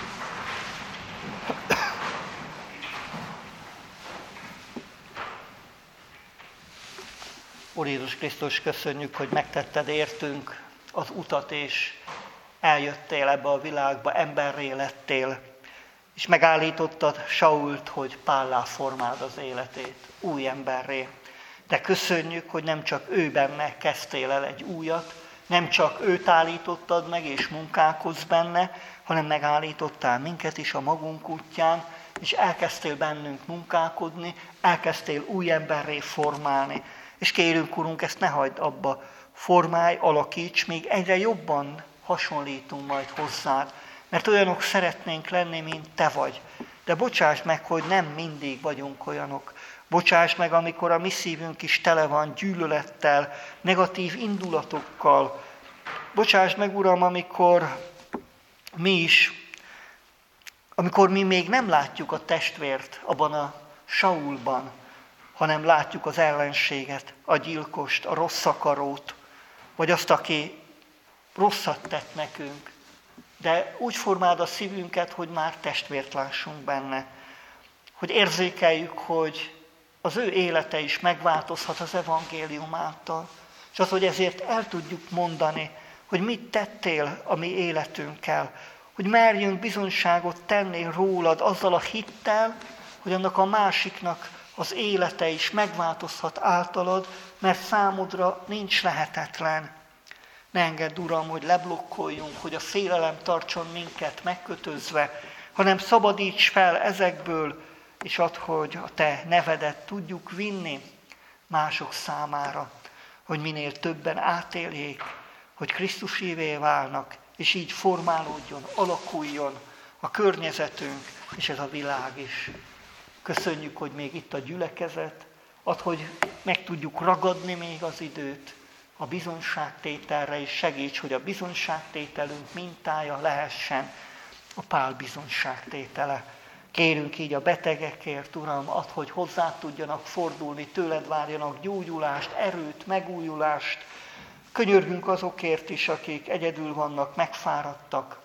Úr Jézus Krisztus, köszönjük, hogy megtetted értünk az utat, és eljöttél ebbe a világba, emberré lettél, és megállítottad Sault, hogy Pállá formáld az életét, új emberré. De köszönjük, hogy nem csak ő benne kezdtél el egy újat, nem csak őt állítottad meg és munkálkodsz benne, hanem megállítottál minket is a magunk útján, és elkezdtél bennünk munkálkodni, elkezdtél új emberré formálni. És kérünk, Urunk, ezt ne hagyd abba, formálj, alakíts, még egyre jobban hasonlítunk majd hozzád, mert olyanok szeretnénk lenni, mint te vagy. De bocsáss meg, hogy nem mindig vagyunk olyanok. Bocsáss meg, amikor a mi szívünk is tele van gyűlölettel, negatív indulatokkal. Bocsáss meg, Uram, amikor mi is, amikor mi még nem látjuk a testvért abban a Saulban, hanem látjuk az ellenséget, a gyilkost, a rossz akarót, vagy azt, aki rosszat tett nekünk. De úgy formáld a szívünket, hogy már testvért lássunk benne. Hogy érzékeljük, hogy az ő élete is megváltozhat az evangélium által. És az, hogy ezért el tudjuk mondani, hogy mit tettél a mi életünkkel. Hogy merjünk bizonyságot tenni rólad azzal a hittel, hogy annak a másiknak az élete is megváltozhat általad, mert számodra nincs lehetetlen. Ne engedd, Uram, hogy leblokkoljunk, hogy a félelem tartson minket megkötözve, hanem szabadíts fel ezekből, és add, hogy a te nevedet tudjuk vinni mások számára, hogy minél többen átéljék, hogy Krisztusévé válnak, és így formálódjon, alakuljon a környezetünk, és ez a világ is. Köszönjük, hogy még itt a gyülekezet, add, hogy meg tudjuk ragadni még az időt a bizonyságtételre, és segíts, hogy a bizonyságtételünk mintája lehessen a Pál bizonyságtétele. Kérünk így a betegekért, Uram, add, hogy hozzá tudjanak fordulni, tőled várjanak gyógyulást, erőt, megújulást. Könyörgünk azokért is, akik egyedül vannak, megfáradtak,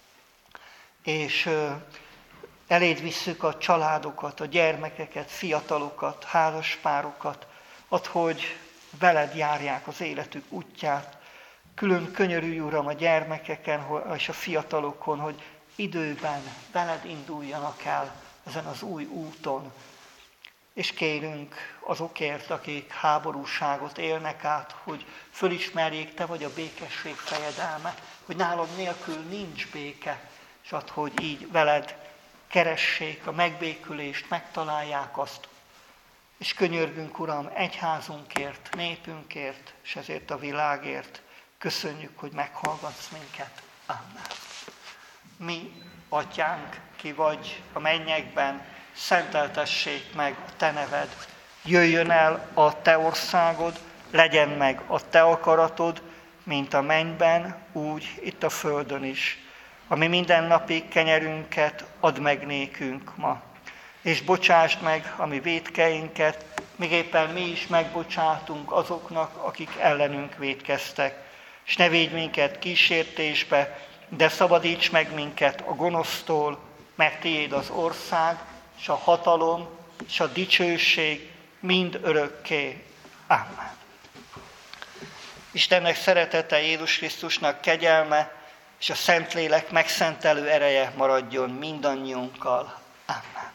és eléd visszük a családokat, a gyermekeket, fiatalokat, házaspárokat, add, hogy veled járják az életük útját. Külön könyörülj, Uram, a gyermekeken és a fiatalokon, hogy időben veled induljanak el ezen az új úton. És kérünk azokért, akik háborúságot élnek át, hogy fölismerjék, te vagy a békesség fejedelme, hogy nálad nélkül nincs béke, és add, hogy így veled keressék a megbékülést, megtalálják azt. És könyörgünk, Uram, egyházunkért, népünkért, és ezért a világért. Köszönjük, hogy meghallgatsz minket. Amen. Mi, Atyánk, ki vagy a mennyekben, szenteltessék meg a te neved. Jöjjön el a te országod, legyen meg a te akaratod, mint a mennyben, úgy itt a földön is. Ami mindennapi kenyerünket add meg nékünk ma. És bocsásd meg a mi vétkeinket, miképpen mi is megbocsátunk azoknak, akik ellenünk vétkeztek. És ne védj minket kísértésbe, de szabadíts meg minket a gonosztól, mert tiéd az ország, és a hatalom, és a dicsőség mind örökké. Amen. Istennek szeretete, Jézus Krisztusnak kegyelme, és a Szentlélek megszentelő ereje maradjon mindannyiunkkal. Amen.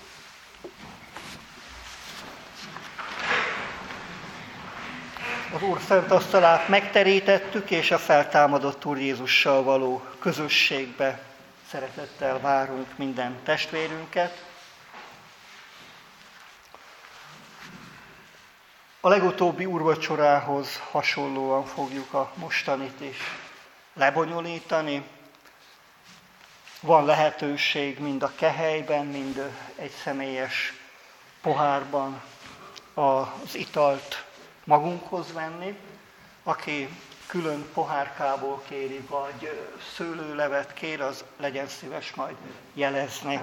Az Úr szent asztalát megterítettük, és a feltámadott Úr Jézussal való közösségbe szeretettel várunk minden testvérünket. A legutóbbi úrvacsorához hasonlóan fogjuk a mostanit is lebonyolítani. Van lehetőség mind a kehelyben, mind egy személyes pohárban az italt magunkhoz venni. Aki külön pohárkából kéri, vagy szőlőlevet kér, az legyen szíves majd jelezni.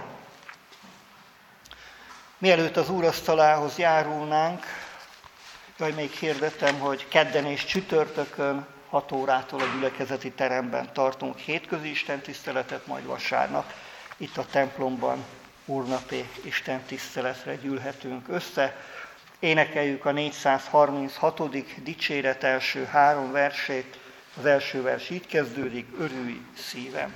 Mielőtt az úrasztalához járulnánk, jaj, még hirdetem, hogy kedden és csütörtökön hat órától a gyülekezeti teremben tartunk hétközi istentiszteletet, majd vasárnap itt a templomban úrnapi istentiszteletre gyűlhetünk össze. Énekeljük a négyszázharminchatodik dicséret első három versét. Az első vers így kezdődik: örülj szívem.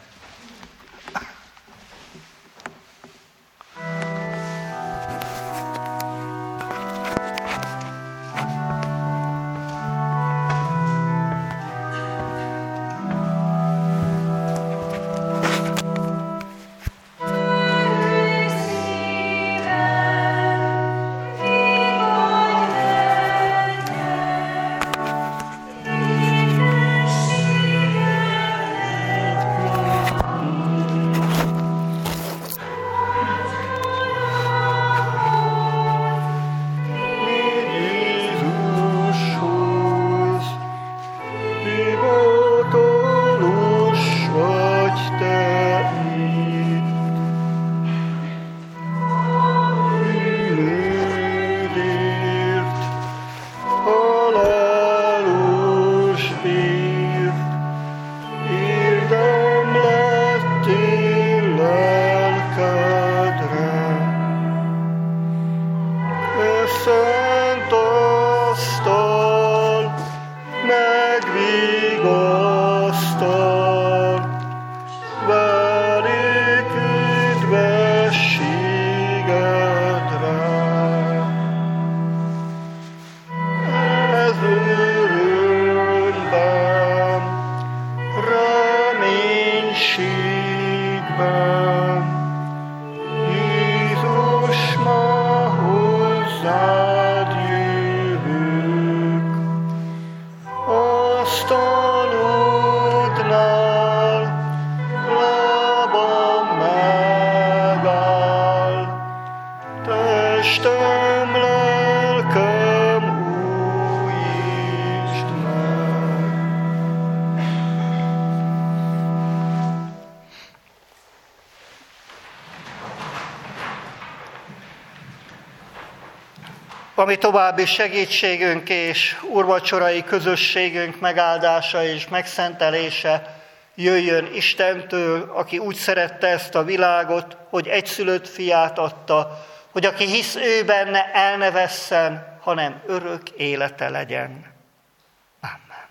Ami további segítségünk és úrvacsorai közösségünk megáldása és megszentelése jöjjön Istentől, aki úgy szerette ezt a világot, hogy egyszülött fiát adta, hogy aki hisz ő benne, el ne vesszen, hanem örök élete legyen. Amen.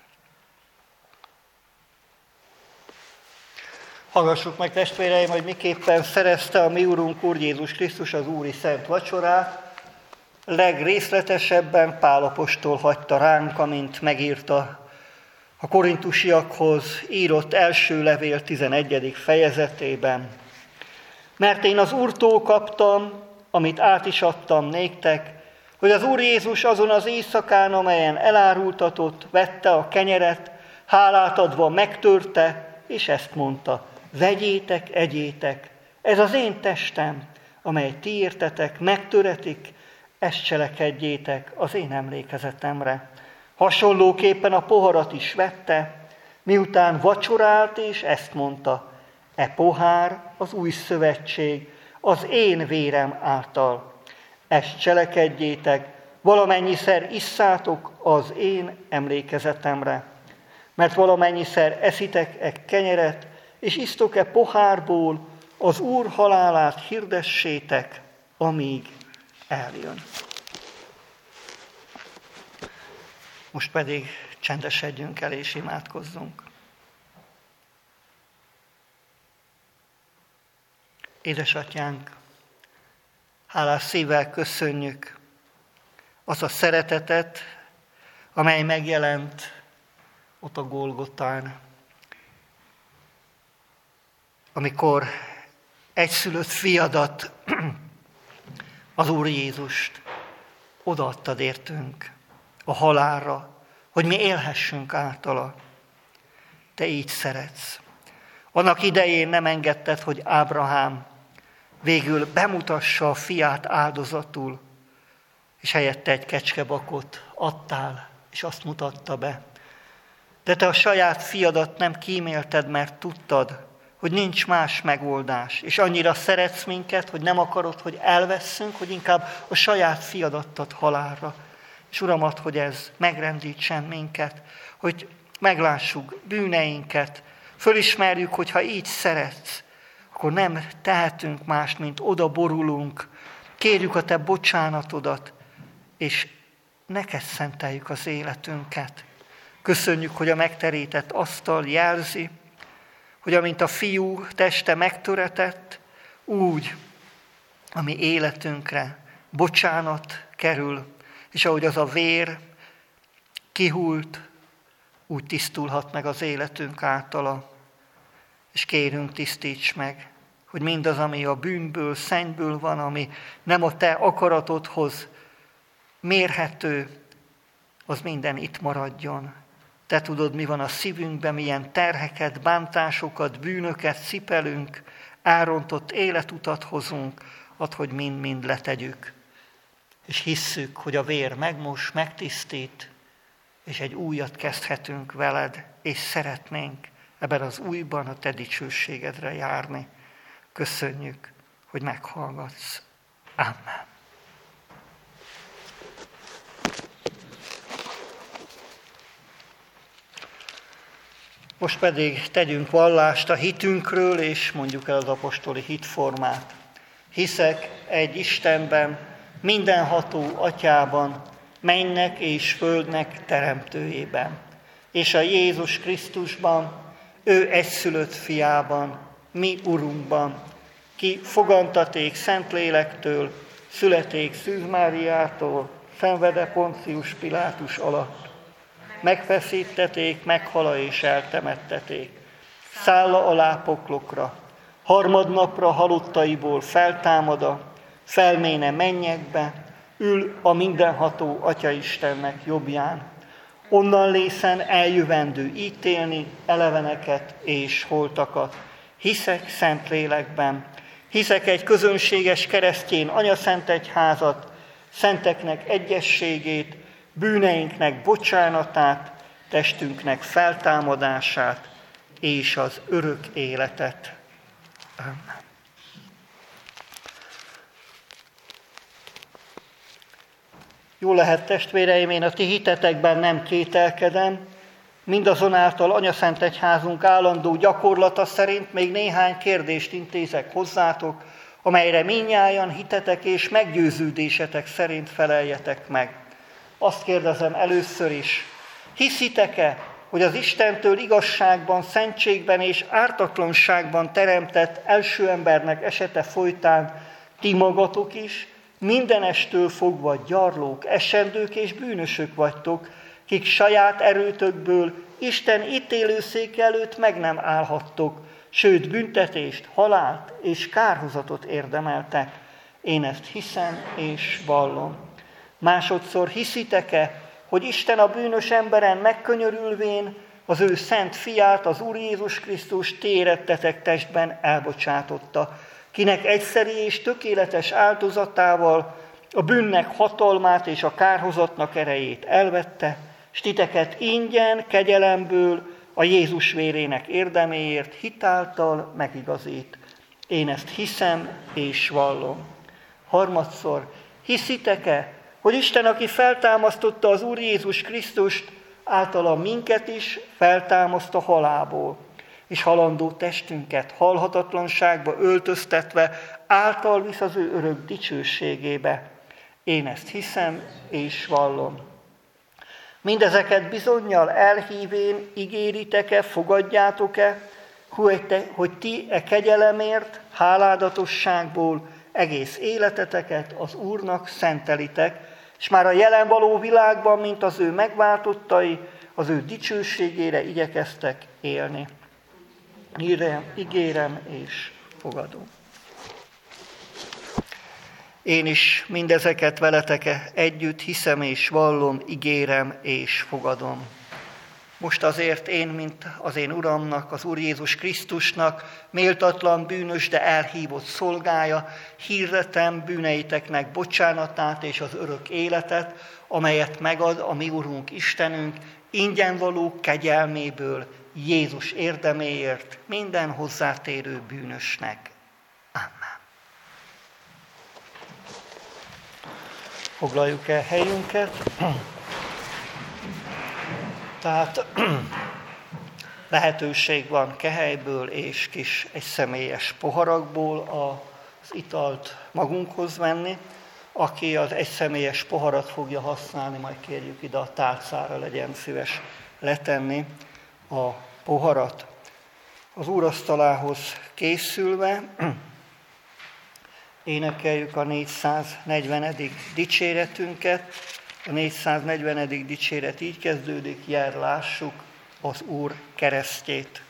Hallgassuk meg, testvéreim, hogy miképpen szerezte a mi Úrunk Úr Jézus Krisztus az úri szent vacsorát. Legrészletesebben Pál apostol hagyta ránk, amint megírta a korintusiakhoz írott első levél tizenegyedik fejezetében. Mert én az Úrtól kaptam, amit át is adtam néktek, hogy az Úr Jézus azon az éjszakán, amelyen elárultatott, vette a kenyeret, hálát adva megtörte, és ezt mondta: vegyétek, egyétek, ez az én testem, amely ti értetek, megtöretik, ezt cselekedjétek az én emlékezetemre. Hasonlóképpen a poharat is vette, miután vacsorált, és ezt mondta: e pohár az új szövetség, az én vérem által. Ezt cselekedjétek, valamennyiszer isszátok az én emlékezetemre. Mert valamennyiszer eszitek-e kenyeret, és isztok-e pohárból, az Úr halálát hirdessétek, amíg eljön. Most pedig csendesedjünk el és imádkozzunk. Édesatyánk, hálás szívvel köszönjük azt a szeretetet, amely megjelent ott a Golgotán, amikor egyszülött fiadat, az Úr Jézust odaadtad értünk a halálra, hogy mi élhessünk általa. Te így szeretsz. Annak idején nem engedted, hogy Ábrahám végül bemutassa a fiát áldozatul, és helyette egy kecskebakot adtál, és azt mutatta be. De te a saját fiadat nem kímélted, mert tudtad, hogy nincs más megoldás, és annyira szeretsz minket, hogy nem akarod, hogy elveszünk, hogy inkább a saját fiadat adtad halálra. És Uram, add, hogy ez megrendítsen minket, hogy meglássuk bűneinket, fölismerjük, hogy ha így szeretsz, akkor nem tehetünk mást, mint oda borulunk, kérjük a te bocsánatodat, és neked szenteljük az életünket. Köszönjük, hogy a megterített asztal jelzi, hogy amint a fiú teste megtöretett, úgy a mi életünkre bocsánat kerül, és ahogy az a vér kihult, úgy tisztulhat meg az életünk általa. És kérünk, tisztíts meg, hogy mindaz, ami a bűnből, szennyből van, ami nem a te akaratodhoz mérhető, az minden itt maradjon. Te tudod, mi van a szívünkben, milyen terheket, bántásokat, bűnöket cipelünk, elrontott életutat hozunk, add, hogy mind-mind letegyük. És hisszük, hogy a vér megmos, megtisztít, és egy újat kezdhetünk veled, és szeretnénk ebben az újban a te dicsőségedre járni. Köszönjük, hogy meghallgatsz. Amen. Most pedig tegyünk vallást a hitünkről, és mondjuk el az apostoli hitformát. Hiszek egy Istenben, mindenható Atyában, mennynek és földnek teremtőjében, és a Jézus Krisztusban, ő egyszülött fiában, mi Urunkban, ki fogantaték Szentlélektől, születék Szűz Máriától, szenvede Poncius Pilátus alatt, megfeszítették, meghala és eltemetteték, szálla alá poklokra, harmadnapra halottaiból feltámada, felméne mennyekbe, ül a mindenható Atya-Istennek jobbján. Onnan lészen eljövendő ítélni eleveneket és holtakat. Hiszek Szentlélekben, hiszek egy közönséges keresztjén anyaszentegyházat, szenteknek egyességét, bűneinknek bocsánatát, testünknek feltámadását és az örök életet. Amen. Jó lehet, testvéreim, én a ti hitetekben nem kételkedem, mindazonáltal anyaszentegyházunk állandó gyakorlata szerint még néhány kérdést intézek hozzátok, amelyre mindnyájan hitetek és meggyőződésetek szerint feleljetek meg. Azt kérdezem először is, hiszitek-e, hogy az Istentől igazságban, szentségben és ártatlanságban teremtett első embernek esete folytán ti magatok is mindenestől fogva gyarlók, esendők és bűnösök vagytok, kik saját erőtökből Isten ítélőszéke előtt meg nem állhattok, sőt büntetést, halált és kárhozatot érdemeltek. Én ezt hiszem és vallom. Másodszor hiszitek-e, hogy Isten a bűnös emberen megkönyörülvén az ő szent fiát, az Úr Jézus Krisztus ti érettetek testben elbocsátotta, kinek egyszeri és tökéletes áldozatával a bűnnek hatalmát és a kárhozatnak erejét elvette, s titeket ingyen, kegyelemből a Jézus vérének érdeméért hitáltal megigazít. Én ezt hiszem és vallom. Harmadszor, hiszitek-e, hogy Isten, aki feltámasztotta az Úr Jézus Krisztust, általa minket is feltámaszt a halálból, és halandó testünket halhatatlanságba öltöztetve által visz az ő örök dicsőségébe. Én ezt hiszem és vallom. Mindezeket bizonnyal elhívén ígéritek-e, fogadjátok-e, hogy, te, hogy ti e kegyelemért, háládatosságból egész életeteket az Úrnak szentelitek, és már a jelen való világban, mint az ő megváltottai, az ő dicsőségére igyekeztek élni. Ígérem, ígérem és fogadom. Én is mindezeket veletek együtt hiszem és vallom, ígérem és fogadom. Most azért én, mint az én Uramnak, az Úr Jézus Krisztusnak, méltatlan, bűnös, de elhívott szolgája, hirdetem bűneiteknek bocsánatát és az örök életet, amelyet megad a mi Urunk Istenünk, ingyen való kegyelméből, Jézus érdeméért minden hozzátérő bűnösnek. Amen. Foglaljuk el helyünket. Tehát lehetőség van kehelyből és kis egyszemélyes poharakból az italt magunkhoz venni. Aki az egyszemélyes poharat fogja használni, majd kérjük ide a tálcára, legyen szíves letenni a poharat. Az úrasztalához készülve énekeljük a négyszáznegyvenedik dicséretünket. A négyszáznegyvenedik dicséret így kezdődik: jár, lássuk az Úr keresztjét.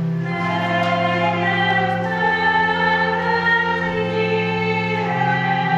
Yeah.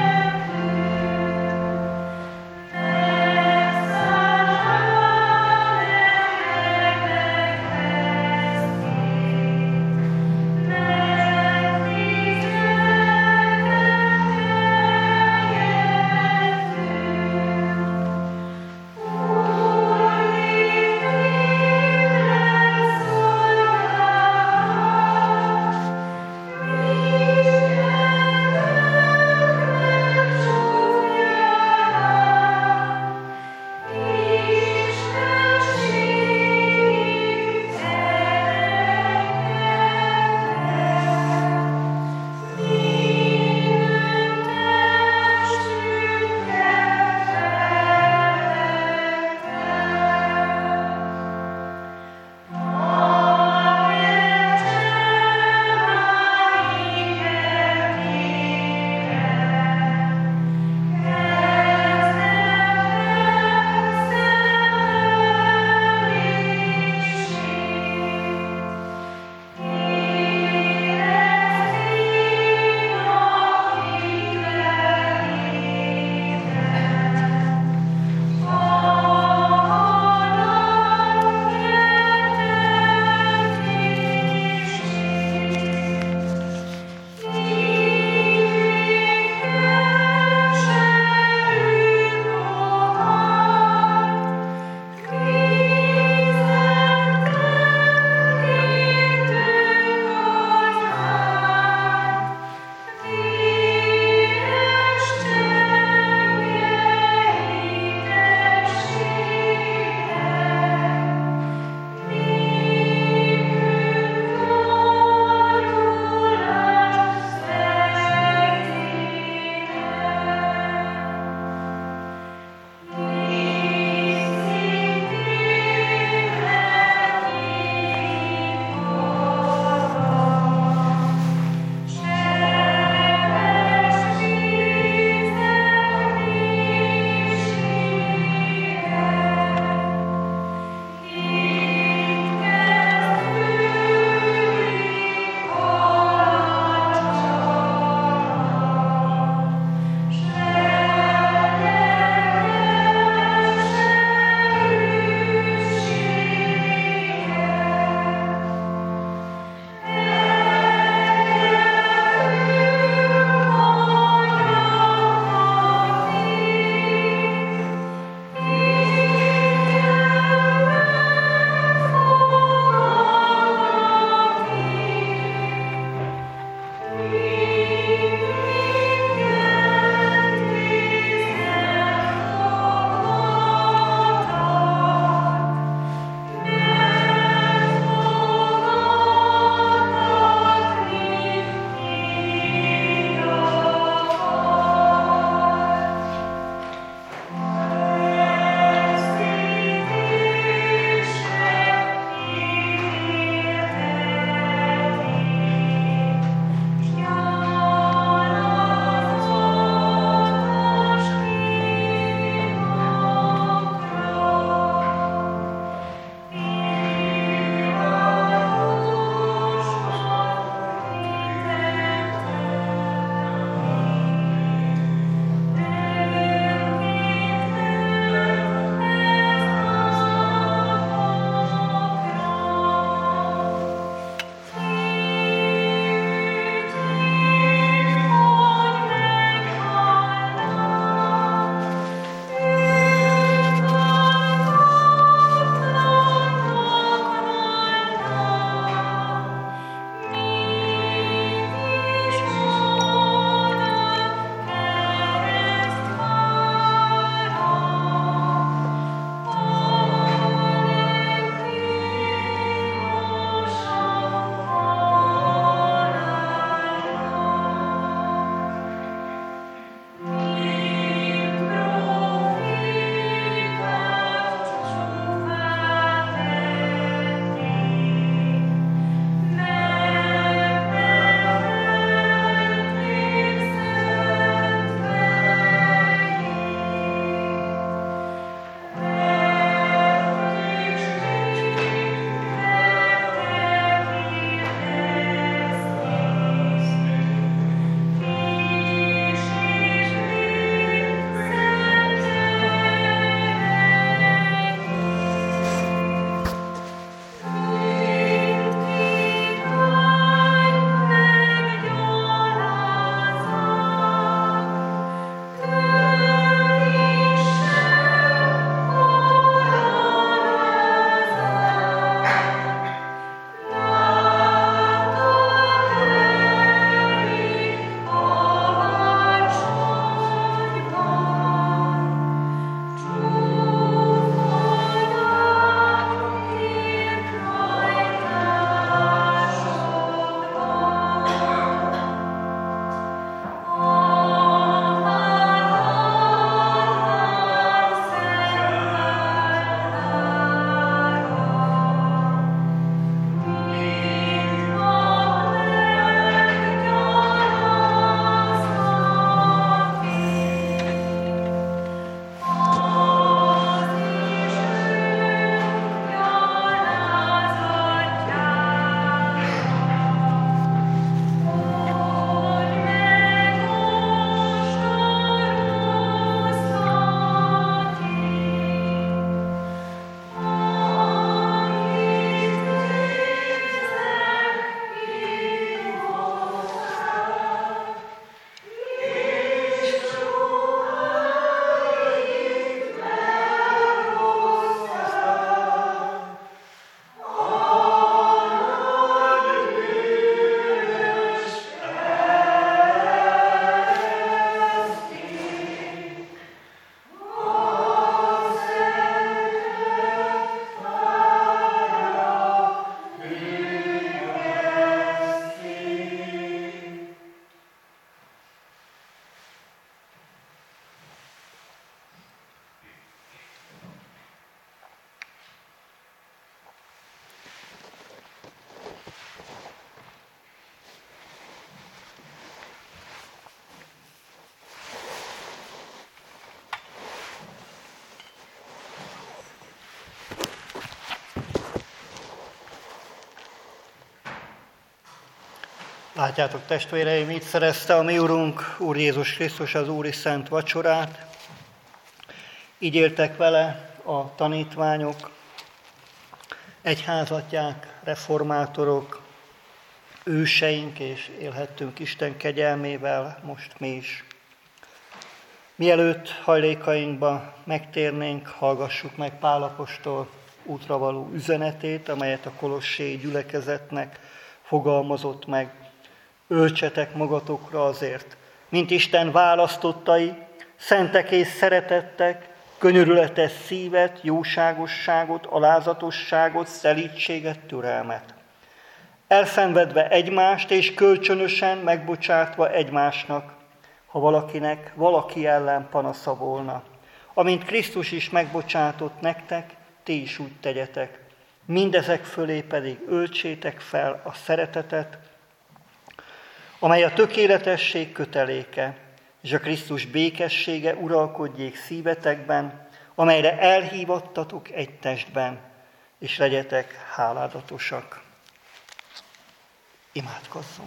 Látjátok, testvéreim, így szerezte a mi Urunk, Úr Jézus Krisztus az Úri Szent Vacsorát. Így éltek vele a tanítványok, egyházatják, reformátorok, őseink, és élhettünk Isten kegyelmével most mi is. Mielőtt hajlékainkba megtérnénk, hallgassuk meg Pál apostol útravaló üzenetét, amelyet a kolossé gyülekezetnek fogalmazott meg. Öltsetek magatokra azért, mint Isten választottai, szentek és szeretettek, könyörületes szívet, jóságosságot, alázatosságot, szelídséget, türelmet. Elszenvedve egymást és kölcsönösen megbocsátva egymásnak, ha valakinek valaki ellen panasza volna. Amint Krisztus is megbocsátott nektek, ti is úgy tegyetek. Mindezek fölé pedig öltsétek fel a szeretetet, amely a tökéletesség köteléke, és a Krisztus békessége uralkodjék szívetekben, amelyre elhívattatok egy testben, és legyetek háládatosak. Imádkozzunk!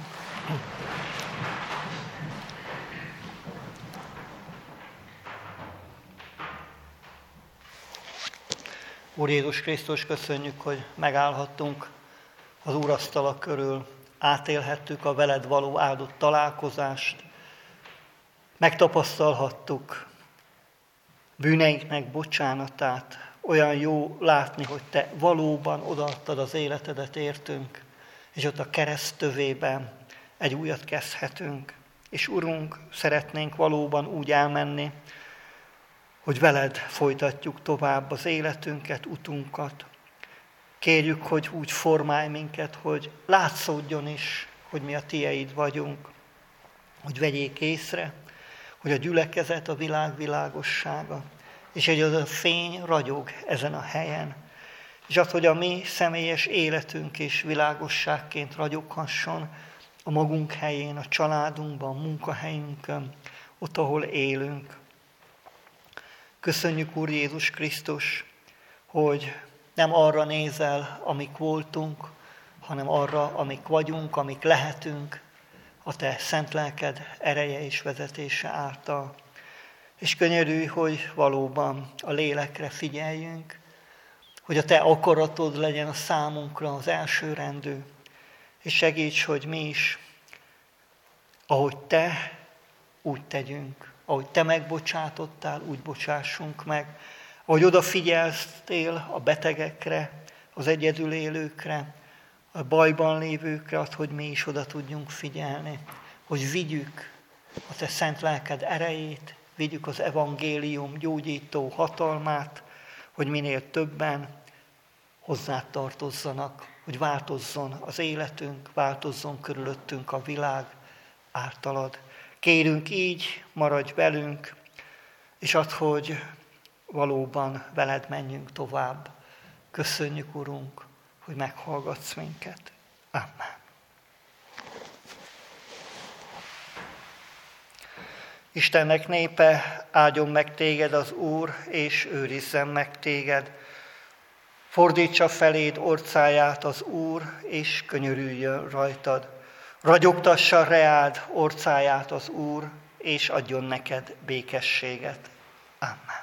Úr Jézus Krisztus, köszönjük, hogy megállhattunk az úrasztala körül, átélhettük a veled való áldott találkozást, megtapasztalhattuk bűneinknek bocsánatát. Olyan jó látni, hogy te valóban odaadtad az életedet értünk, és ott a kereszt tövében egy újat kezdhetünk. És Urunk, szeretnénk valóban úgy elmenni, hogy veled folytatjuk tovább az életünket, utunkat. Kérjük, hogy úgy formálj minket, hogy látszódjon is, hogy mi a tieid vagyunk, hogy vegyék észre, hogy a gyülekezet a világ világossága, és hogy az a fény ragyog ezen a helyen, és az, hogy a mi személyes életünk is világosságként ragyoghasson a magunk helyén, a családunkban, a munkahelyünkön, ott, ahol élünk. Köszönjük, Úr Jézus Krisztus, hogy nem arra nézel, amik voltunk, hanem arra, amik vagyunk, amik lehetünk, a te szent lelked ereje és vezetése által. És könyörülj, hogy valóban a lélekre figyeljünk, hogy a te akaratod legyen a számunkra az elsőrendű, és segíts, hogy mi is, ahogy te, úgy tegyünk. Ahogy te megbocsátottál, úgy bocsássunk meg. Ahogy odafigyeltél a betegekre, az egyedül élőkre, a bajban lévőkre, az, hogy mi is oda tudjunk figyelni. Hogy vigyük a te szent lelked erejét, vigyük az evangélium gyógyító hatalmát, hogy minél többen hozzád tartozzanak, hogy változzon az életünk, változzon körülöttünk a világ általad. Kérünk így, maradj velünk, és add, hogy valóban veled menjünk tovább. Köszönjük, Urunk, hogy meghallgatsz minket. Amen. Istennek népe, áldjon meg téged az Úr, és őrizzen meg téged. Fordítsa feléd orcáját az Úr, és könyörüljön rajtad. Ragyogtassa reád orcáját az Úr, és adjon neked békességet. Amen.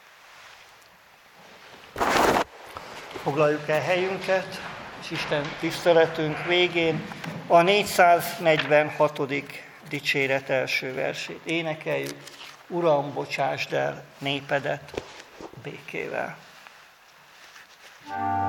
Foglaljuk el helyünket, és Isten tiszteletünk végén a négyszáznegyvenhatodik dicséret első versét énekeljük. Uram, bocsásd el népedet békével.